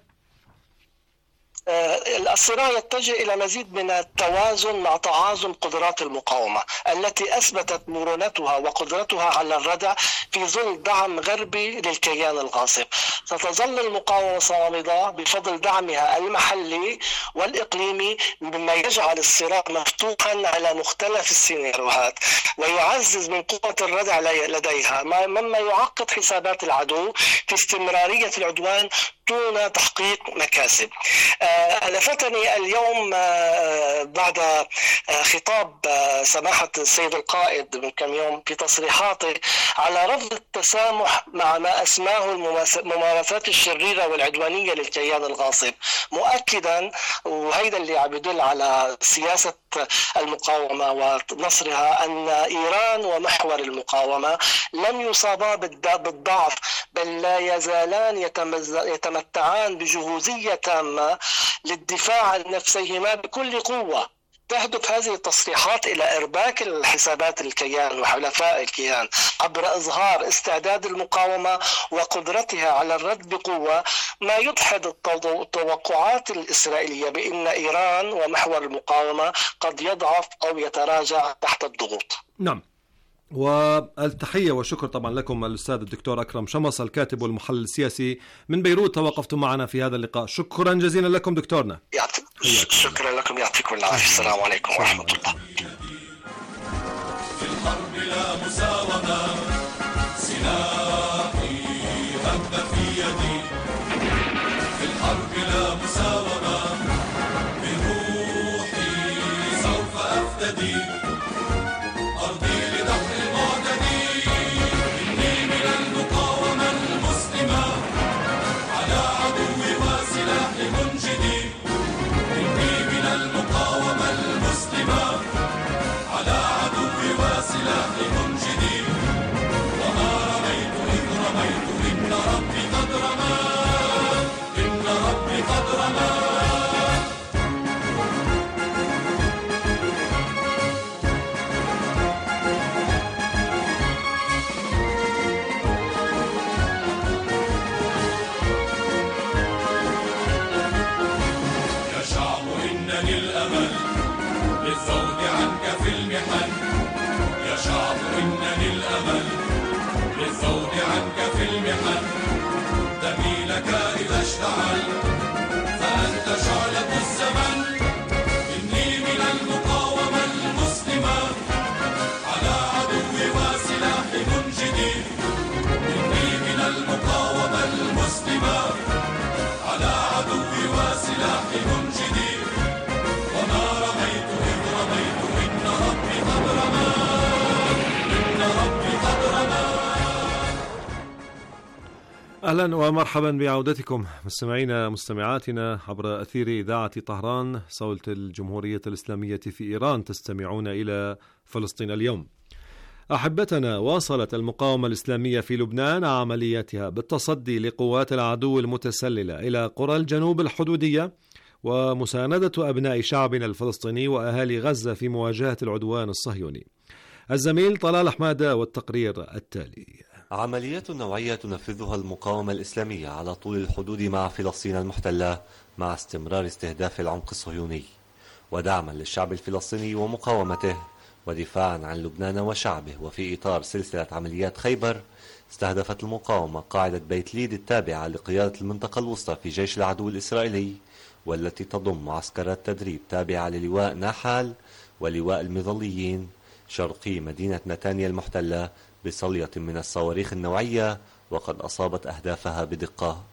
الصراع يتجه إلى مزيد من التوازن مع تعاظم قدرات المقاومة التي أثبتت مرونتها وقدرتها على الردع في ظل دعم غربي للكيان الغاصب. ستظل المقاومة صامدة بفضل دعمها المحلي والإقليمي، مما يجعل الصراع مفتوحا على مختلف السيناريوهات ويعزز من قوة الردع لديها، مما يعقد حسابات العدو في استمرارية العدوان دون تحقيق مكاسب. آه لفتني اليوم آه بعد آه خطاب آه سماحة السيد القائد من كم يوم في تصريحاته على رفض التسامح مع ما أسماه الممارسات الشريرة والعدوانية للكيان الغاصب، مؤكدا وهيدا اللي عم يدل على سياسة المقاومة ونصرها أن إيران ومحور المقاومة لم يصابا بالضعف، بل لا يزالان يتمتعان بجهوزية تامة للدفاع عن نفسيهما بكل قوة. تهدف هذه التصريحات إلى إرباك الحسابات الكيان وحلفاء الكيان عبر إظهار استعداد المقاومة وقدرتها على الرد بقوة، ما يدحض التوقعات الإسرائيلية بأن إيران ومحور المقاومة قد يضعف أو يتراجع تحت الضغوط. نعم، والتحية والشكر طبعا لكم الأستاذ الدكتور أكرم شمص الكاتب والمحلل السياسي من بيروت، توقفتم معنا في هذا اللقاء. شكرا جزيلا لكم دكتورنا. شكرا لكم، يعطيكم العافية. السلام عليكم ورحمة الله. في الحرب لا مساومة، سلاحي هب في يدي. في الحرب لا مساومة، بروحي سوف أفتدي. فأنت شعلة الزمن. إني من المقاومة المسلمة، على عدوي وسلاحي منجدي. إني من المقاومة المسلمة، على عدوي وسلاحي منجدي. وما رميت إذ رميت، إن ربي قد رمى، إن ربي قد رمى. أهلا ومرحبا بعودتكم مستمعينا مستمعاتنا عبر أثير إذاعة طهران صوت الجمهورية الإسلامية في إيران. تستمعون إلى فلسطين اليوم. أحبتنا، واصلت المقاومة الإسلامية في لبنان عملياتها بالتصدي لقوات العدو المتسللة إلى قرى الجنوب الحدودية ومساندة أبناء شعبنا الفلسطيني وأهالي غزة في مواجهة العدوان الصهيوني. الزميل طلال حمادة والتقرير التالي. عمليات نوعية تنفذها المقاومة الإسلامية على طول الحدود مع فلسطين المحتلة مع استمرار استهداف العمق الصهيوني، ودعما للشعب الفلسطيني ومقاومته ودفاعا عن لبنان وشعبه. وفي إطار سلسلة عمليات خيبر، استهدفت المقاومة قاعدة بيت ليد التابعة لقيادة المنطقة الوسطى في جيش العدو الإسرائيلي، والتي تضم معسكرات تدريب تابعة للواء ناحال ولواء المظليين شرقي مدينة نتانيا المحتلة بصلية من الصواريخ النوعية، وقد أصابت أهدافها بدقة.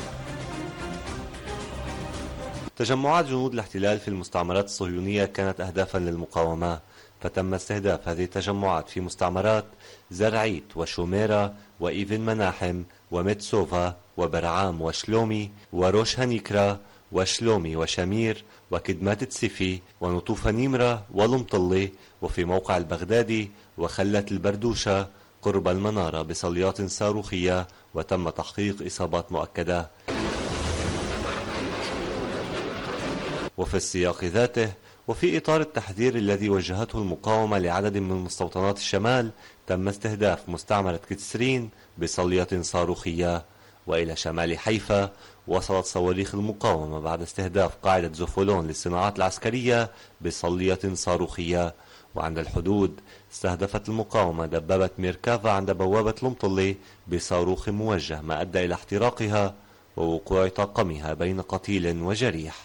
تجمعات جنود الاحتلال في المستعمرات الصهيونية كانت أهدافا للمقاومة، فتم استهداف هذه التجمعات في مستعمرات زرعيت وشوميرا وإيفن مناحم وميتسوفا وبرعام وشلومي وروش هنيكرا وشلومي وشمير وكدمات تسيفي ونطوف نيمرا والمطلي، وفي موقع البغدادي وخلة البردوشة قرب المنارة بصليات صاروخية، وتم تحقيق إصابات مؤكدة. وفي السياق ذاته، وفي إطار التحذير الذي وجهته المقاومة لعدد من مستوطنات الشمال، تم استهداف مستعمرة كتسرين بصلية صاروخية. وإلى شمال حيفا وصلت صواريخ المقاومة بعد استهداف قاعدة زوفولون للصناعات العسكرية بصلية صاروخية. وعند الحدود استهدفت المقاومة دبابة ميركافا عند بوابة المطلي بصاروخ موجه، ما أدى إلى احتراقها ووقوع طاقمها بين قتيل وجريح.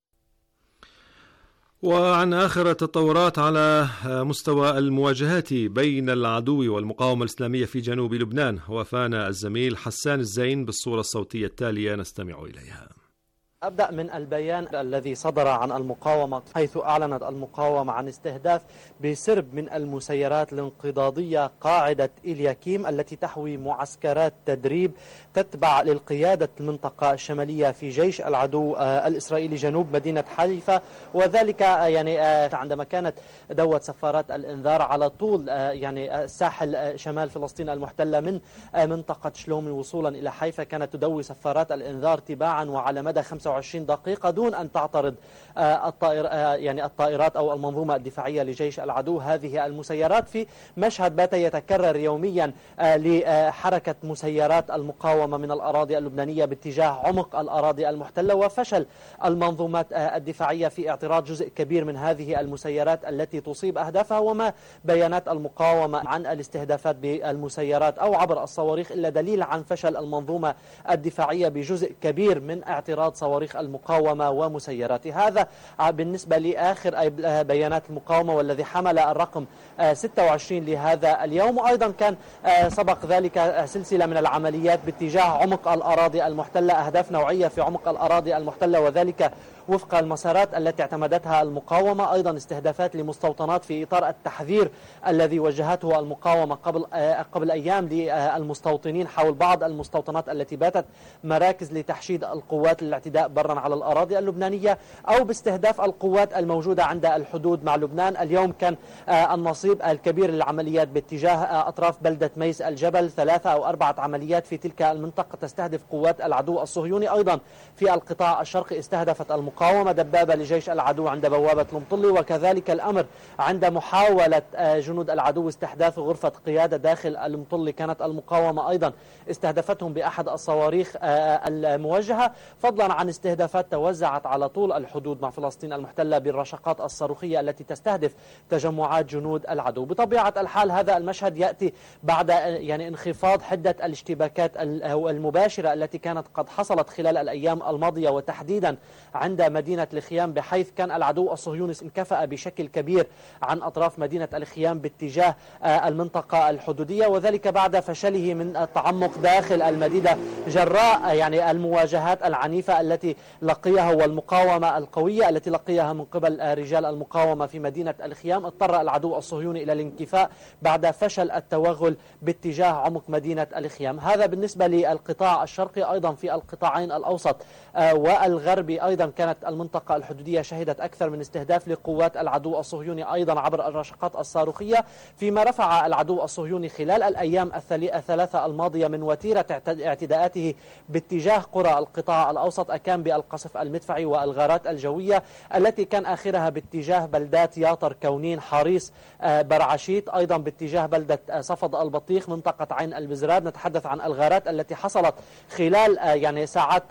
وعن آخر التطورات على مستوى المواجهات بين العدو والمقاومة الإسلامية في جنوب لبنان، وفانا الزميل حسان الزين بالصورة الصوتية التالية نستمع إليها. أبدأ من البيان الذي صدر عن المقاومة، حيث أعلنت المقاومة عن استهداف بسرب من المسيرات الانقضاضية قاعدة إلياكيم التي تحوي معسكرات تدريب تتبع للقيادة المنطقة الشمالية في جيش العدو الإسرائيلي جنوب مدينة حيفا، وذلك يعني عندما كانت دوة سفارات الإنذار على طول يعني ساحل شمال فلسطين المحتلة من منطقة شلومي وصولا إلى حيفا، كانت تدوي سفارات الإنذار تباعا وعلى مدى خمسة وعشرين دقيقة دون أن تعترض الطائر يعني الطائرات أو المنظومة الدفاعية لجيش العدو هذه المسيرات، في مشهد بات يتكرر يوميا لحركة مسيرات المقاومة من الأراضي اللبنانية باتجاه عمق الأراضي المحتلة، وفشل المنظومات الدفاعية في اعتراض جزء كبير من هذه المسيرات التي تصيب أهدافها. وما بيانات المقاومة عن الاستهدافات بالمسيرات أو عبر الصواريخ إلا دليل عن فشل المنظومة الدفاعية بجزء كبير من اعتراض صواريخ المقاومة ومسيراتها. هذا بالنسبة لآخر بيانات المقاومة والذي حمل الرقم ستة وعشرين لهذا اليوم. وأيضا كان سبق ذلك سلسلة من العمليات باتجاه عمق الأراضي المحتلة، أهداف نوعية في عمق الأراضي المحتلة، وذلك وفق المسارات التي اعتمدتها المقاومة. أيضا استهدافات لمستوطنات في إطار التحذير الذي وجهته المقاومة قبل قبل أيام للمستوطنين حول بعض المستوطنات التي باتت مراكز لتحشيد القوات للاعتداء برا على الأراضي اللبنانية، أو باستهداف القوات الموجودة عند الحدود مع لبنان. اليوم كان النصيب الكبير للعمليات باتجاه أطراف بلدة ميس الجبل، ثلاثة أو أربعة عمليات في تلك المنطقة تستهدف قوات العدو الصهيوني. أيضا في القطاع الشرقي استهدفت المقاومة دبابة لجيش العدو عند بوابة المطلي، وكذلك الأمر عند محاولة جنود العدو استحداث غرفة قيادة داخل المطلي، كانت المقاومة أيضا استهدفتهم بأحد الصواريخ الموجهة، فضلا عن استهدافات توزعت على طول الحدود مع فلسطين المحتلة بالرشقات الصاروخية التي تستهدف تجمعات جنود العدو. بطبيعة الحال هذا المشهد يأتي بعد يعني انخفاض حدة الاشتباكات المباشرة التي كانت قد حصلت خلال الأيام الماضية، وتحديدا عند مدينة الخيام، بحيث كان العدو الصهيوني انكفأ بشكل كبير عن أطراف مدينة الخيام باتجاه المنطقة الحدودية، وذلك بعد فشله من التعمق داخل المدينة جراء يعني المواجهات العنيفة التي لقيها والمقاومة القوية التي لقيها من قبل رجال المقاومة في مدينة الخيام. اضطر العدو الصهيوني إلى الانكفاء بعد فشل التوغل باتجاه عمق مدينة الخيام. هذا بالنسبة للقطاع الشرقي. أيضا في القطاعين الأوسط والغربي أيضا كانت المنطقة الحدودية شهدت أكثر من استهداف لقوات العدو الصهيوني أيضا عبر الرشقات الصاروخية، فيما رفع العدو الصهيوني خلال الأيام الثلاثة الماضية من وتيرة اعتداءاته باتجاه قرى القطاع الأوسط، أكان بالقصف المدفعي والغارات الجوية التي كان آخرها باتجاه بلدات ياطر، كونين، حريص، برعشيت، أيضا باتجاه بلدة صفد البطيخ، منطقة عين البزراد. نتحدث عن الغارات التي حصلت خلال يعني ساعات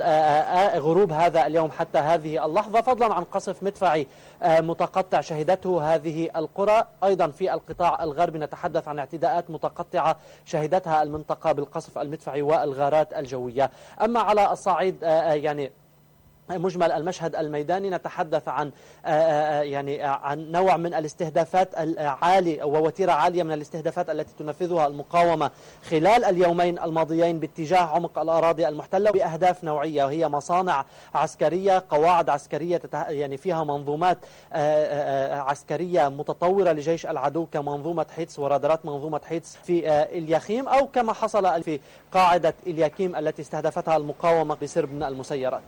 غروب هذا اليوم حتى هذه اللحظة، فضلا عن قصف مدفعي متقطع شهدته هذه القرى. أيضا في القطاع الغربي نتحدث عن اعتداءات متقطعة شهدتها المنطقة بالقصف المدفعي والغارات الجوية. أما على الصعيد يعني مجمل المشهد الميداني نتحدث عن يعني عن نوع من الاستهدافات العالي ووتيرة عالية من الاستهدافات التي تنفذها المقاومة خلال اليومين الماضيين باتجاه عمق الأراضي المحتلة بأهداف نوعية، وهي مصانع عسكرية، قواعد عسكرية يعني فيها منظومات عسكرية متطورة لجيش العدو كمنظومة حيتس ورادارات منظومة حيتس في اليخيم، أو كما حصل في قاعدة الياكيم التي استهدفتها المقاومة بسرب من المسيرات.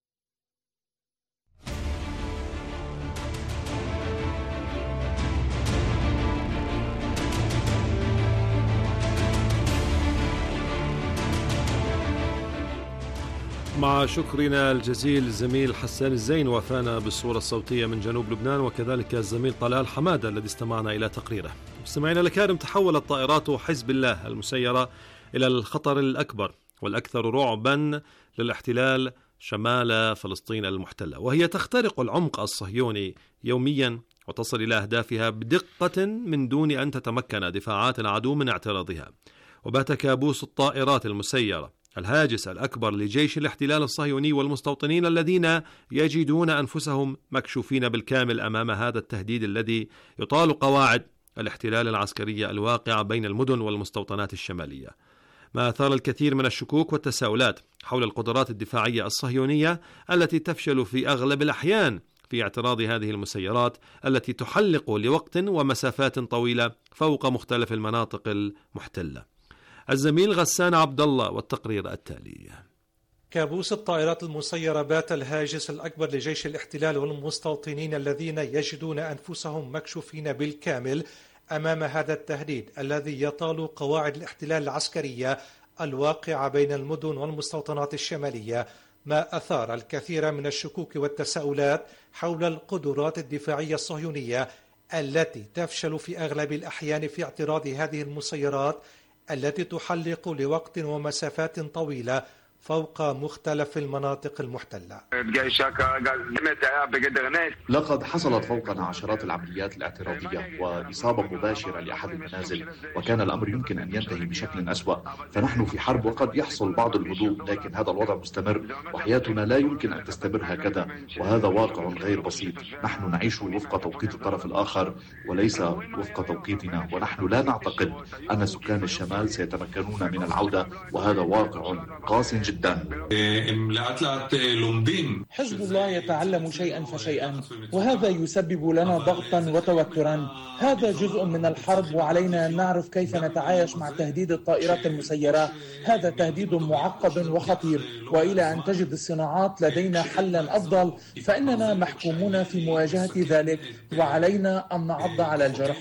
مع شكرنا الجزيل الزميل حسان الزين وفانا بالصورة الصوتية من جنوب لبنان، وكذلك الزميل طلال حمادة الذي استمعنا إلى تقريره. مستمعينا الكرام، تحولت طائرات حزب الله المسيرة إلى الخطر الأكبر والأكثر رعبا للاحتلال شمال فلسطين المحتلة، وهي تخترق العمق الصهيوني يوميا وتصل إلى أهدافها بدقة من دون أن تتمكن دفاعات العدو من اعتراضها. وبات كابوس الطائرات المسيرة الهاجس الأكبر لجيش الاحتلال الصهيوني والمستوطنين الذين يجدون أنفسهم مكشوفين بالكامل أمام هذا التهديد الذي يطال قواعد الاحتلال العسكرية الواقعة بين المدن والمستوطنات الشمالية، ما أثار الكثير من الشكوك والتساؤلات حول القدرات الدفاعية الصهيونية التي تفشل في أغلب الأحيان في اعتراض هذه المسيرات التي تحلق لوقت ومسافات طويلة فوق مختلف المناطق المحتلة. الزميل غسان عبد الله والتقرير التالي. كابوس الطائرات المسيرة بات الهاجس الأكبر لجيش الاحتلال والمستوطنين الذين يجدون أنفسهم مكشوفين بالكامل أمام هذا التهديد الذي يطال قواعد الاحتلال العسكرية الواقعة بين المدن والمستوطنات الشمالية، ما أثار الكثير من الشكوك والتساؤلات حول القدرات الدفاعية الصهيونية التي تفشل في أغلب الأحيان في اعتراض هذه المسيرات التي تحلق لوقت ومسافات طويلة فوق مختلف المناطق المحتلة. لقد حصلت فوقنا عشرات العمليات الاعتراضية وإصابة مباشرة لأحد المنازل، وكان الأمر يمكن أن ينتهي بشكل أسوأ، فنحن في حرب وقد يحصل بعض الهدوء، لكن هذا الوضع مستمر وحياتنا لا يمكن أن تستمر هكذا، وهذا واقع غير بسيط. نحن نعيش وفق توقيت الطرف الآخر وليس وفق توقيتنا، ونحن لا نعتقد أن سكان الشمال سيتمكنون من العودة، وهذا واقع قاس جدا. حزب الله يتعلم شيئا فشيئا، وهذا يسبب لنا ضغطا وتوترا. هذا جزء من الحرب، وعلينا أن نعرف كيف نتعايش مع تهديد الطائرات المسيرة. هذا تهديد معقد وخطير، وإلى أن تجد الصناعات لدينا حلا أفضل فإننا محكومون في مواجهة ذلك، وعلينا أن نعض على الجرح.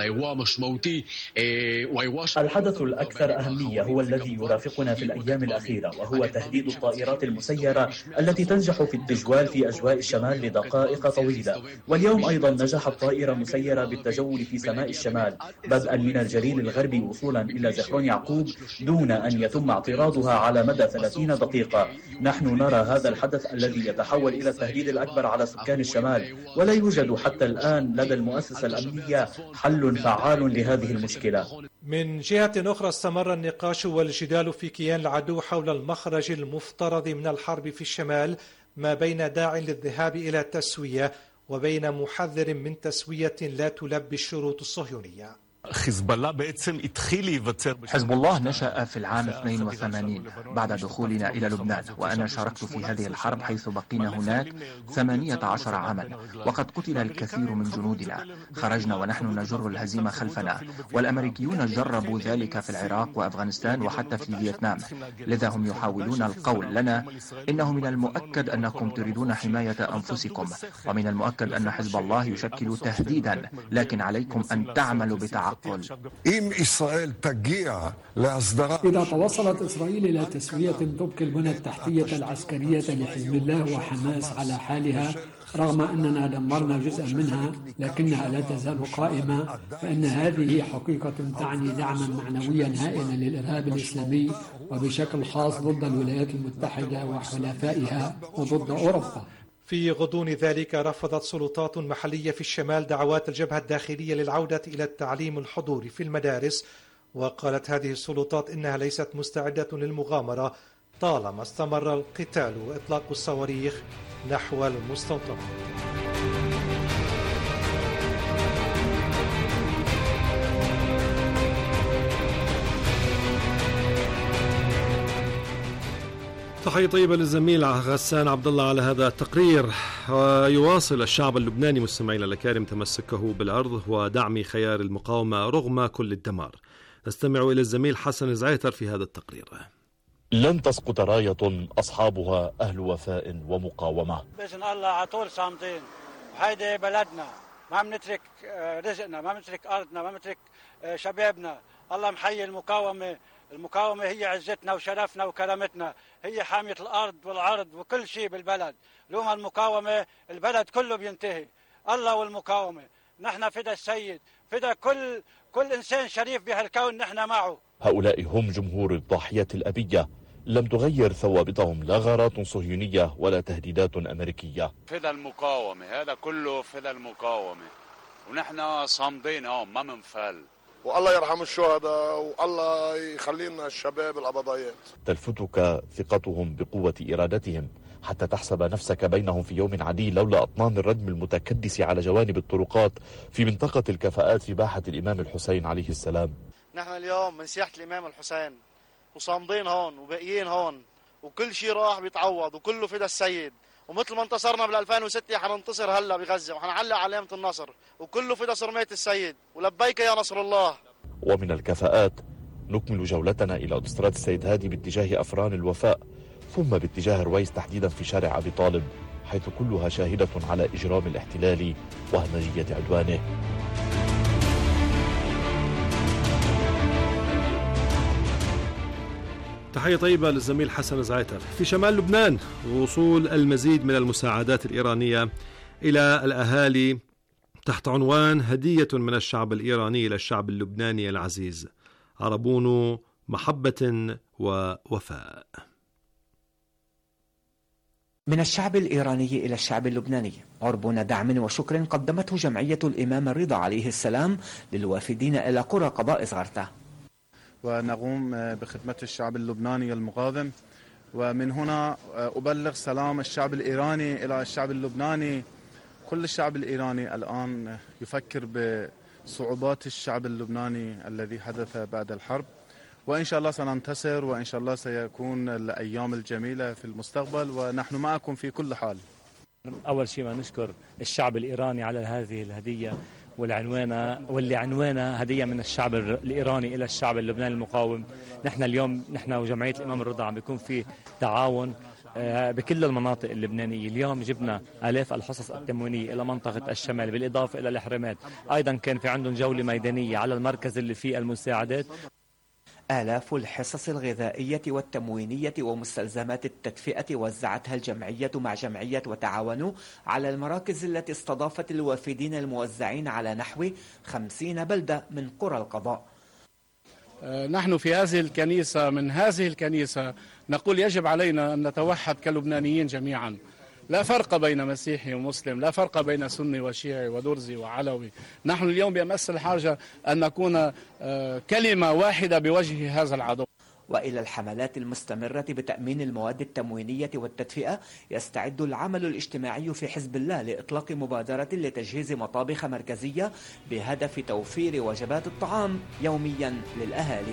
الحدث الأكثر أهمية هو الذي يرافقنا في الأيام الأخيرة، وهو تهديد الطائرات المسيرة التي تنجح في التجوال في أجواء الشمال لدقائق طويلة. واليوم أيضا نجحت طائرة مسيرة بالتجول في سماء الشمال بدءا من الجليل الغربي وصولا إلى زخرون يعقوب دون أن يتم اعتراضها على مدى ثلاثين دقيقة. نحن نرى هذا الحدث الذي يتحول إلى التهديد الأكبر على سكان الشمال، ولا يوجد حتى الآن لدى المؤسسة الأمنية حل فعال لهذه المشكلة. من جهة أخرى استمر النقاش والجدال في كيان العدو حول المخرج المفترض من الحرب في الشمال، ما بين داع للذهاب إلى التسوية وبين محذر من تسوية لا تلبي الشروط الصهيونية. حزب الله نشأ في العام اثنين وثمانين بعد دخولنا إلى لبنان، وأنا شاركت في هذه الحرب حيث بقينا هناك ثمانية عشر عاما، وقد قتل الكثير من جنودنا. خرجنا ونحن نجر الهزيمة خلفنا، والأمريكيون جربوا ذلك في العراق وأفغانستان وحتى في فيتنام، لذا هم يحاولون القول لنا إنه من المؤكد أنكم تريدون حماية أنفسكم، ومن المؤكد أن حزب الله يشكل تهديدا، لكن عليكم أن تعملوا بتعقل. إذا توصلت إسرائيل إلى تسوية تبقي البنى التحتية العسكرية لحزب الله وحماس على حالها، رغم أننا دمرنا جزءا منها لكنها لا تزال قائمة، فإن هذه حقيقة تعني دعما معنويا هائلا للإرهاب الإسلامي، وبشكل خاص ضد الولايات المتحدة وحلفائها وضد أوروبا. في غضون ذلك رفضت سلطات محلية في الشمال دعوات الجبهة الداخلية للعودة إلى التعليم الحضوري في المدارس، وقالت هذه السلطات إنها ليست مستعدة للمغامرة طالما استمر القتال وإطلاق الصواريخ نحو المستوطنات. تحية طيبة للزميل غسان عبد الله على هذا التقرير. ويواصل الشعب اللبناني مستمعينا الأكارم تمسكه بالأرض ودعم خيار المقاومة رغم كل الدمار. نستمع إلى الزميل حسن زعيتر في هذا التقرير. لن تسقط راية أصحابها أهل وفاء ومقاومة. بإذن الله على طول صامدين، وهيدي بلدنا، ما بنترك رزقنا، ما بنترك أرضنا، ما بنترك شبابنا. الله محيي المقاومة. المقاومة هي عزتنا وشرفنا وكرامتنا، هي حامية الأرض والعرض وكل شيء بالبلد. لوما المقاومة البلد كله بينتهي. الله والمقاومة، نحن فدا السيد، فدا كل كل إنسان شريف بهالكون، نحن معه. هؤلاء هم جمهور الضاحية الأبية، لم تغير ثوابتهم لا غارات صهيونية ولا تهديدات أمريكية. فدا المقاومة، هذا كله فدا المقاومة. ونحن صامدين هون ما منفل. والله يرحم الشهداء والله يخلي لنا الشباب الأبضيات. تلفتك ثقتهم بقوة إرادتهم حتى تحسب نفسك بينهم في يوم عديل لولا أطنان الردم المتكدس على جوانب الطرقات في منطقة الكفاءات في باحة الإمام الحسين عليه السلام. نحن اليوم من سياحة الإمام الحسين وصامدين هون وباقيين هون، وكل شيء راح بيتعوض وكله فدا السيد، ومثل ما انتصرنا بال ألفين وستة حننتصر هلا بغزة وحنعلق علامة النصر، وكله فدا صرمية السيد، ولبيك يا نصر الله. ومن الكفاءات نكمل جولتنا إلى أوتوستراد السيد هادي باتجاه أفران الوفاء، ثم باتجاه رويس تحديدا في شارع أبي طالب، حيث كلها شاهدة على إجرام الاحتلال وهمجية عدوانه. تحية طيبة للزميل حسن زعيتر. في شمال لبنان وصول المزيد من المساعدات الإيرانية إلى الأهالي تحت عنوان هدية من الشعب الإيراني إلى الشعب اللبناني العزيز، عربون محبة ووفاء. من الشعب الإيراني إلى الشعب اللبناني، عربون دعم وشكر قدمته جمعية الإمام الرضا عليه السلام للوافدين إلى قرى قضاء زغرته. ونقوم بخدمة الشعب اللبناني المقاوم، ومن هنا أبلغ سلام الشعب الإيراني إلى الشعب اللبناني. كل الشعب الإيراني الآن يفكر بصعوبات الشعب اللبناني الذي حدث بعد الحرب، وإن شاء الله سننتصر، وإن شاء الله سيكون الأيام الجميلة في المستقبل، ونحن معكم في كل حال. أول شيء ما نشكر الشعب الإيراني على هذه الهدية، والعنوانة واللي عنوانها هدية من الشعب الإيراني إلى الشعب اللبناني المقاوم. نحن اليوم نحن وجمعية الإمام الرضا عم بيكون في تعاون بكل المناطق اللبنانية. اليوم جبنا آلاف الحصص التموينية إلى منطقة الشمال، بالإضافة إلى الحرمات. أيضا كان في عندهم جولة ميدانية على المركز اللي فيه المساعدات. آلاف الحصص الغذائية والتموينية ومستلزمات التدفئة وزعتها الجمعية مع جمعية وتعاونوا على المراكز التي استضافت الوافدين الموزعين على نحو خمسين بلدة من قرى القضاء. نحن في هذه الكنيسة من هذه الكنيسة نقول يجب علينا أن نتوحد كلبنانيين جميعا، لا فرق بين مسيحي ومسلم، لا فرق بين سني وشيعي ودرزي وعلوي. نحن اليوم بأمس الحاجة أن نكون كلمة واحدة بوجه هذا العدو. وإلى الحملات المستمرة بتأمين المواد التموينية والتدفئة، يستعد العمل الاجتماعي في حزب الله لإطلاق مبادرة لتجهيز مطابخ مركزية بهدف توفير وجبات الطعام يوميا للأهالي.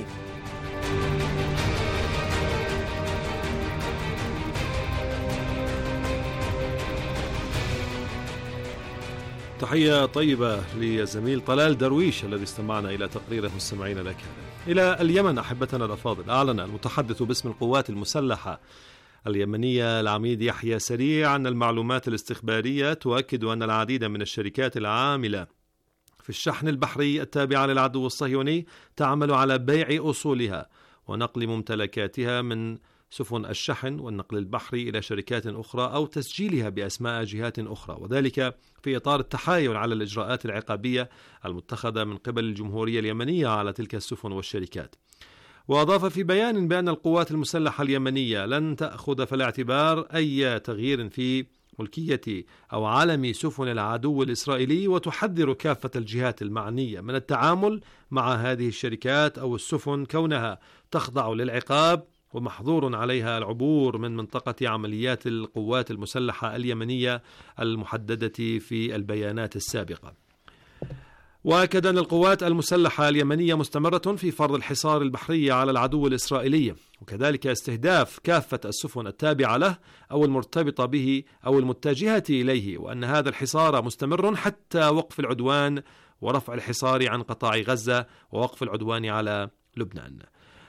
تحية طيبة لزميل طلال درويش الذي استمعنا إلى تقريره مستمعين الأكارم. إلى اليمن أحبتنا الأفاضل، أعلن المتحدث باسم القوات المسلحة اليمنية العميد يحيى سريع أن المعلومات الاستخبارية تؤكد أن العديد من الشركات العاملة في الشحن البحري التابعة للعدو الصهيوني تعمل على بيع أصولها ونقل ممتلكاتها من سفن الشحن والنقل البحري إلى شركات أخرى أو تسجيلها بأسماء جهات أخرى، وذلك في إطار التحايل على الإجراءات العقابية المتخذة من قبل الجمهورية اليمنية على تلك السفن والشركات. وأضاف في بيان بأن القوات المسلحة اليمنية لن تأخذ في الاعتبار أي تغيير في ملكية أو علم سفن العدو الإسرائيلي، وتحذر كافة الجهات المعنية من التعامل مع هذه الشركات أو السفن كونها تخضع للعقاب، ومحظور عليها العبور من منطقة عمليات القوات المسلحة اليمنية المحددة في البيانات السابقة. وأكد أن القوات المسلحة اليمنية مستمرة في فرض الحصار البحري على العدو الإسرائيلي، وكذلك استهداف كافة السفن التابعة له أو المرتبطة به أو المتجهة إليه، وأن هذا الحصار مستمر حتى وقف العدوان ورفع الحصار عن قطاع غزة ووقف العدوان على لبنان.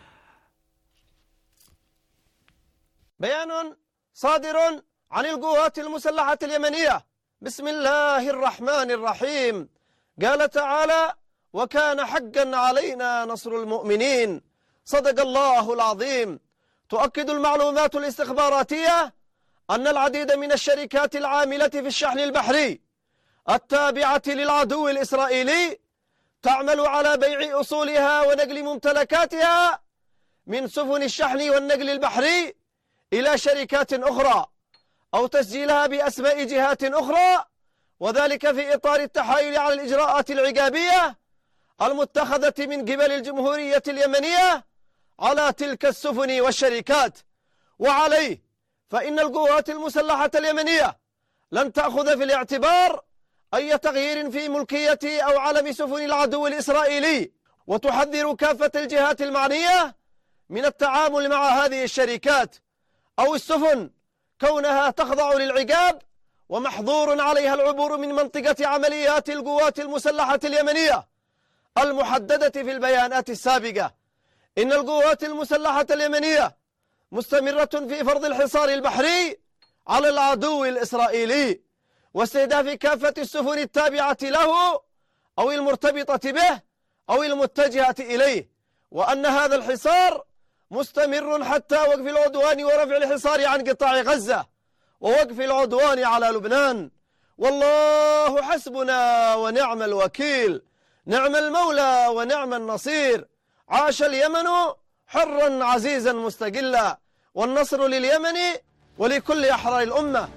بيان صادر عن القوات المسلحة اليمنية بسم الله الرحمن الرحيم. قال تعالى: وكان حقا علينا نصر المؤمنين. صدق الله العظيم. تؤكد المعلومات الاستخباراتية أن العديد من الشركات العاملة في الشحن البحري التابعة للعدو الإسرائيلي تعمل على بيع أصولها ونقل ممتلكاتها من سفن الشحن والنقل البحري إلى شركات أخرى أو تسجيلها بأسماء جهات أخرى، وذلك في إطار التحايل على الإجراءات العقابية المتخذة من قبل الجمهورية اليمنية على تلك السفن والشركات. وعليه فإن القوات المسلحة اليمنية لن تأخذ في الاعتبار أي تغيير في ملكية أو علم سفن العدو الإسرائيلي، وتحذر كافة الجهات المعنية من التعامل مع هذه الشركات أو السفن كونها تخضع للعقاب، ومحظور عليها العبور من منطقة عمليات القوات المسلحة اليمنية المحددة في البيانات السابقة. إن القوات المسلحة اليمنية مستمرة في فرض الحصار البحري على العدو الإسرائيلي واستهداف كافة السفن التابعة له أو المرتبطة به أو المتجهة إليه، وأن هذا الحصار مستمر حتى وقف العدوان ورفع الحصار عن قطاع غزة ووقف العدوان على لبنان. والله حسبنا ونعم الوكيل، نعم المولى ونعم النصير. عاش اليمن حرا عزيزا مستقلا، والنصر لليمن ولكل أحرار الأمة.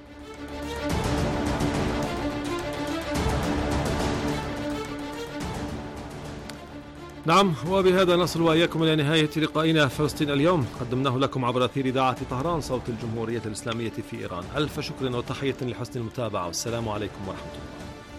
نعم، وبهذا نصل وإياكم إلى نهاية لقائنا فلسطين اليوم، قدمناه لكم عبر أثير إذاعة طهران صوت الجمهورية الإسلامية في إيران. ألف شكر وتحية لحسن المتابعة، والسلام عليكم ورحمة الله.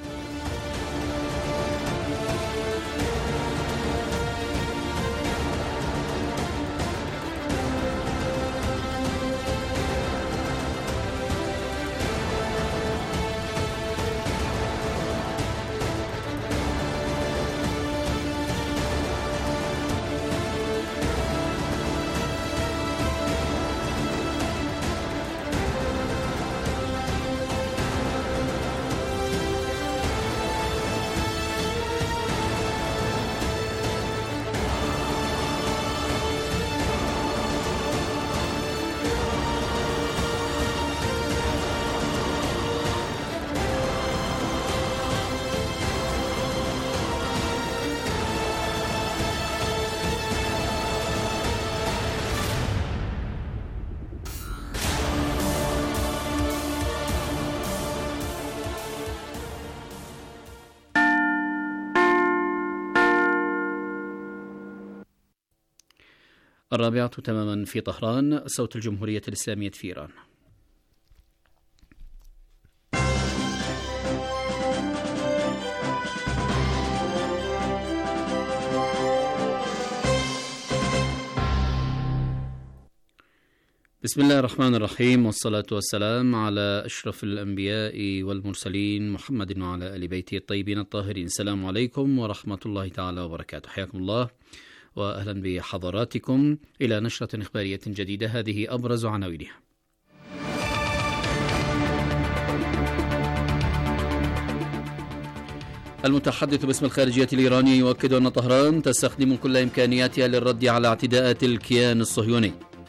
الرابعة تماما في طهران، صوت الجمهورية الإسلامية في إيران. بسم الله الرحمن الرحيم، والصلاة والسلام على أشرف الأنبياء والمرسلين محمد وعلى آل بيته الطيبين الطاهرين. السلام عليكم ورحمة الله تعالى وبركاته. حياكم الله وأهلا بحضراتكم إلى نشرة إخبارية جديدة. هذه أبرز عناوينها. المتحدث باسم الخارجية الإيراني يؤكد أن طهران تستخدم كل إمكانياتها للرد على اعتداءات الكيان الصهيوني.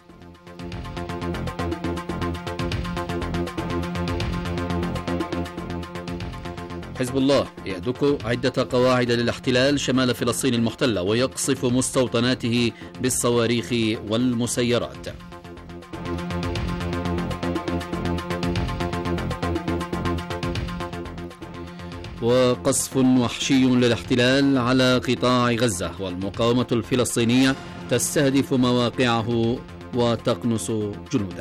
حزب الله يهدك عدة قواعد للاحتلال شمال فلسطين المحتلة ويقصف مستوطناته بالصواريخ والمسيرات. وقصف وحشي للاحتلال على قطاع غزة، والمقاومة الفلسطينية تستهدف مواقعه وتقنص جنوده.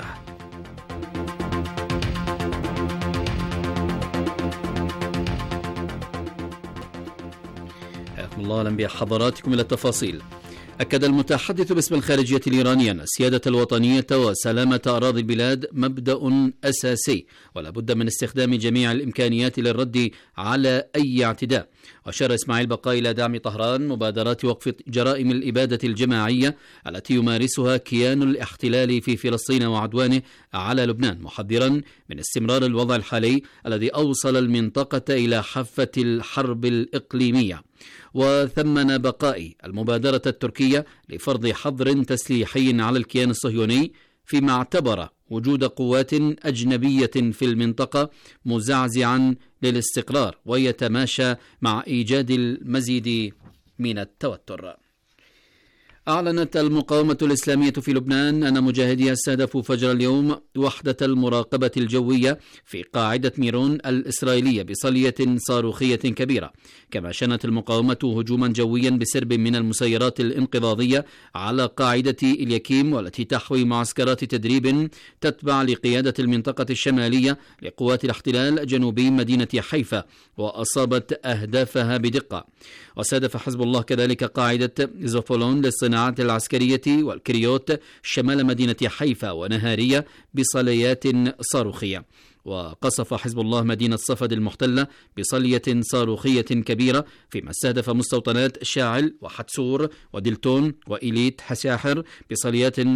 الله أهلا بحضراتكم إلى التفاصيل. أكد المتحدث باسم الخارجية الإيرانية أن السيادة الوطنية وسلامة أراضي البلاد مبدأ أساسي، ولا بد من استخدام جميع الإمكانيات للرد على أي اعتداء. وأشار إسماعيل بقاء إلى دعم طهران مبادرات وقف جرائم الإبادة الجماعية التي يمارسها كيان الاحتلال في فلسطين وعدوانه على لبنان، محذرا من استمرار الوضع الحالي الذي أوصل المنطقة إلى حافة الحرب الإقليمية. وثمن بقاء المبادرة التركية لفرض حظر تسليحي على الكيان الصهيوني، فيما اعتبر وجود قوات أجنبية في المنطقة مزعزعا للاستقرار ويتماشى مع إيجاد المزيد من التوتر. أعلنت المقاومة الإسلامية في لبنان أن مجاهديها استهدفوا فجر اليوم وحدة المراقبة الجوية في قاعدة ميرون الإسرائيلية بصلية صاروخية كبيرة. كما شنت المقاومة هجوما جويا بسرب من المسيرات الانقضاضية على قاعدة إلياكيم، والتي تحوي معسكرات تدريب تتبع لقيادة المنطقة الشمالية لقوات الاحتلال جنوبي مدينة حيفا، وأصابت أهدافها بدقة. وستهدف حزب الله كذلك قاعدة زوفولون للصناعات العسكرية والكريوت شمال مدينة حيفا ونهارية بصليات صاروخية. وقصف حزب الله مدينة صفد المحتلة بصلية صاروخية كبيرة، فيما استهدف مستوطنات شاعل وحتسور ودلتون وإليت حساحر بصليات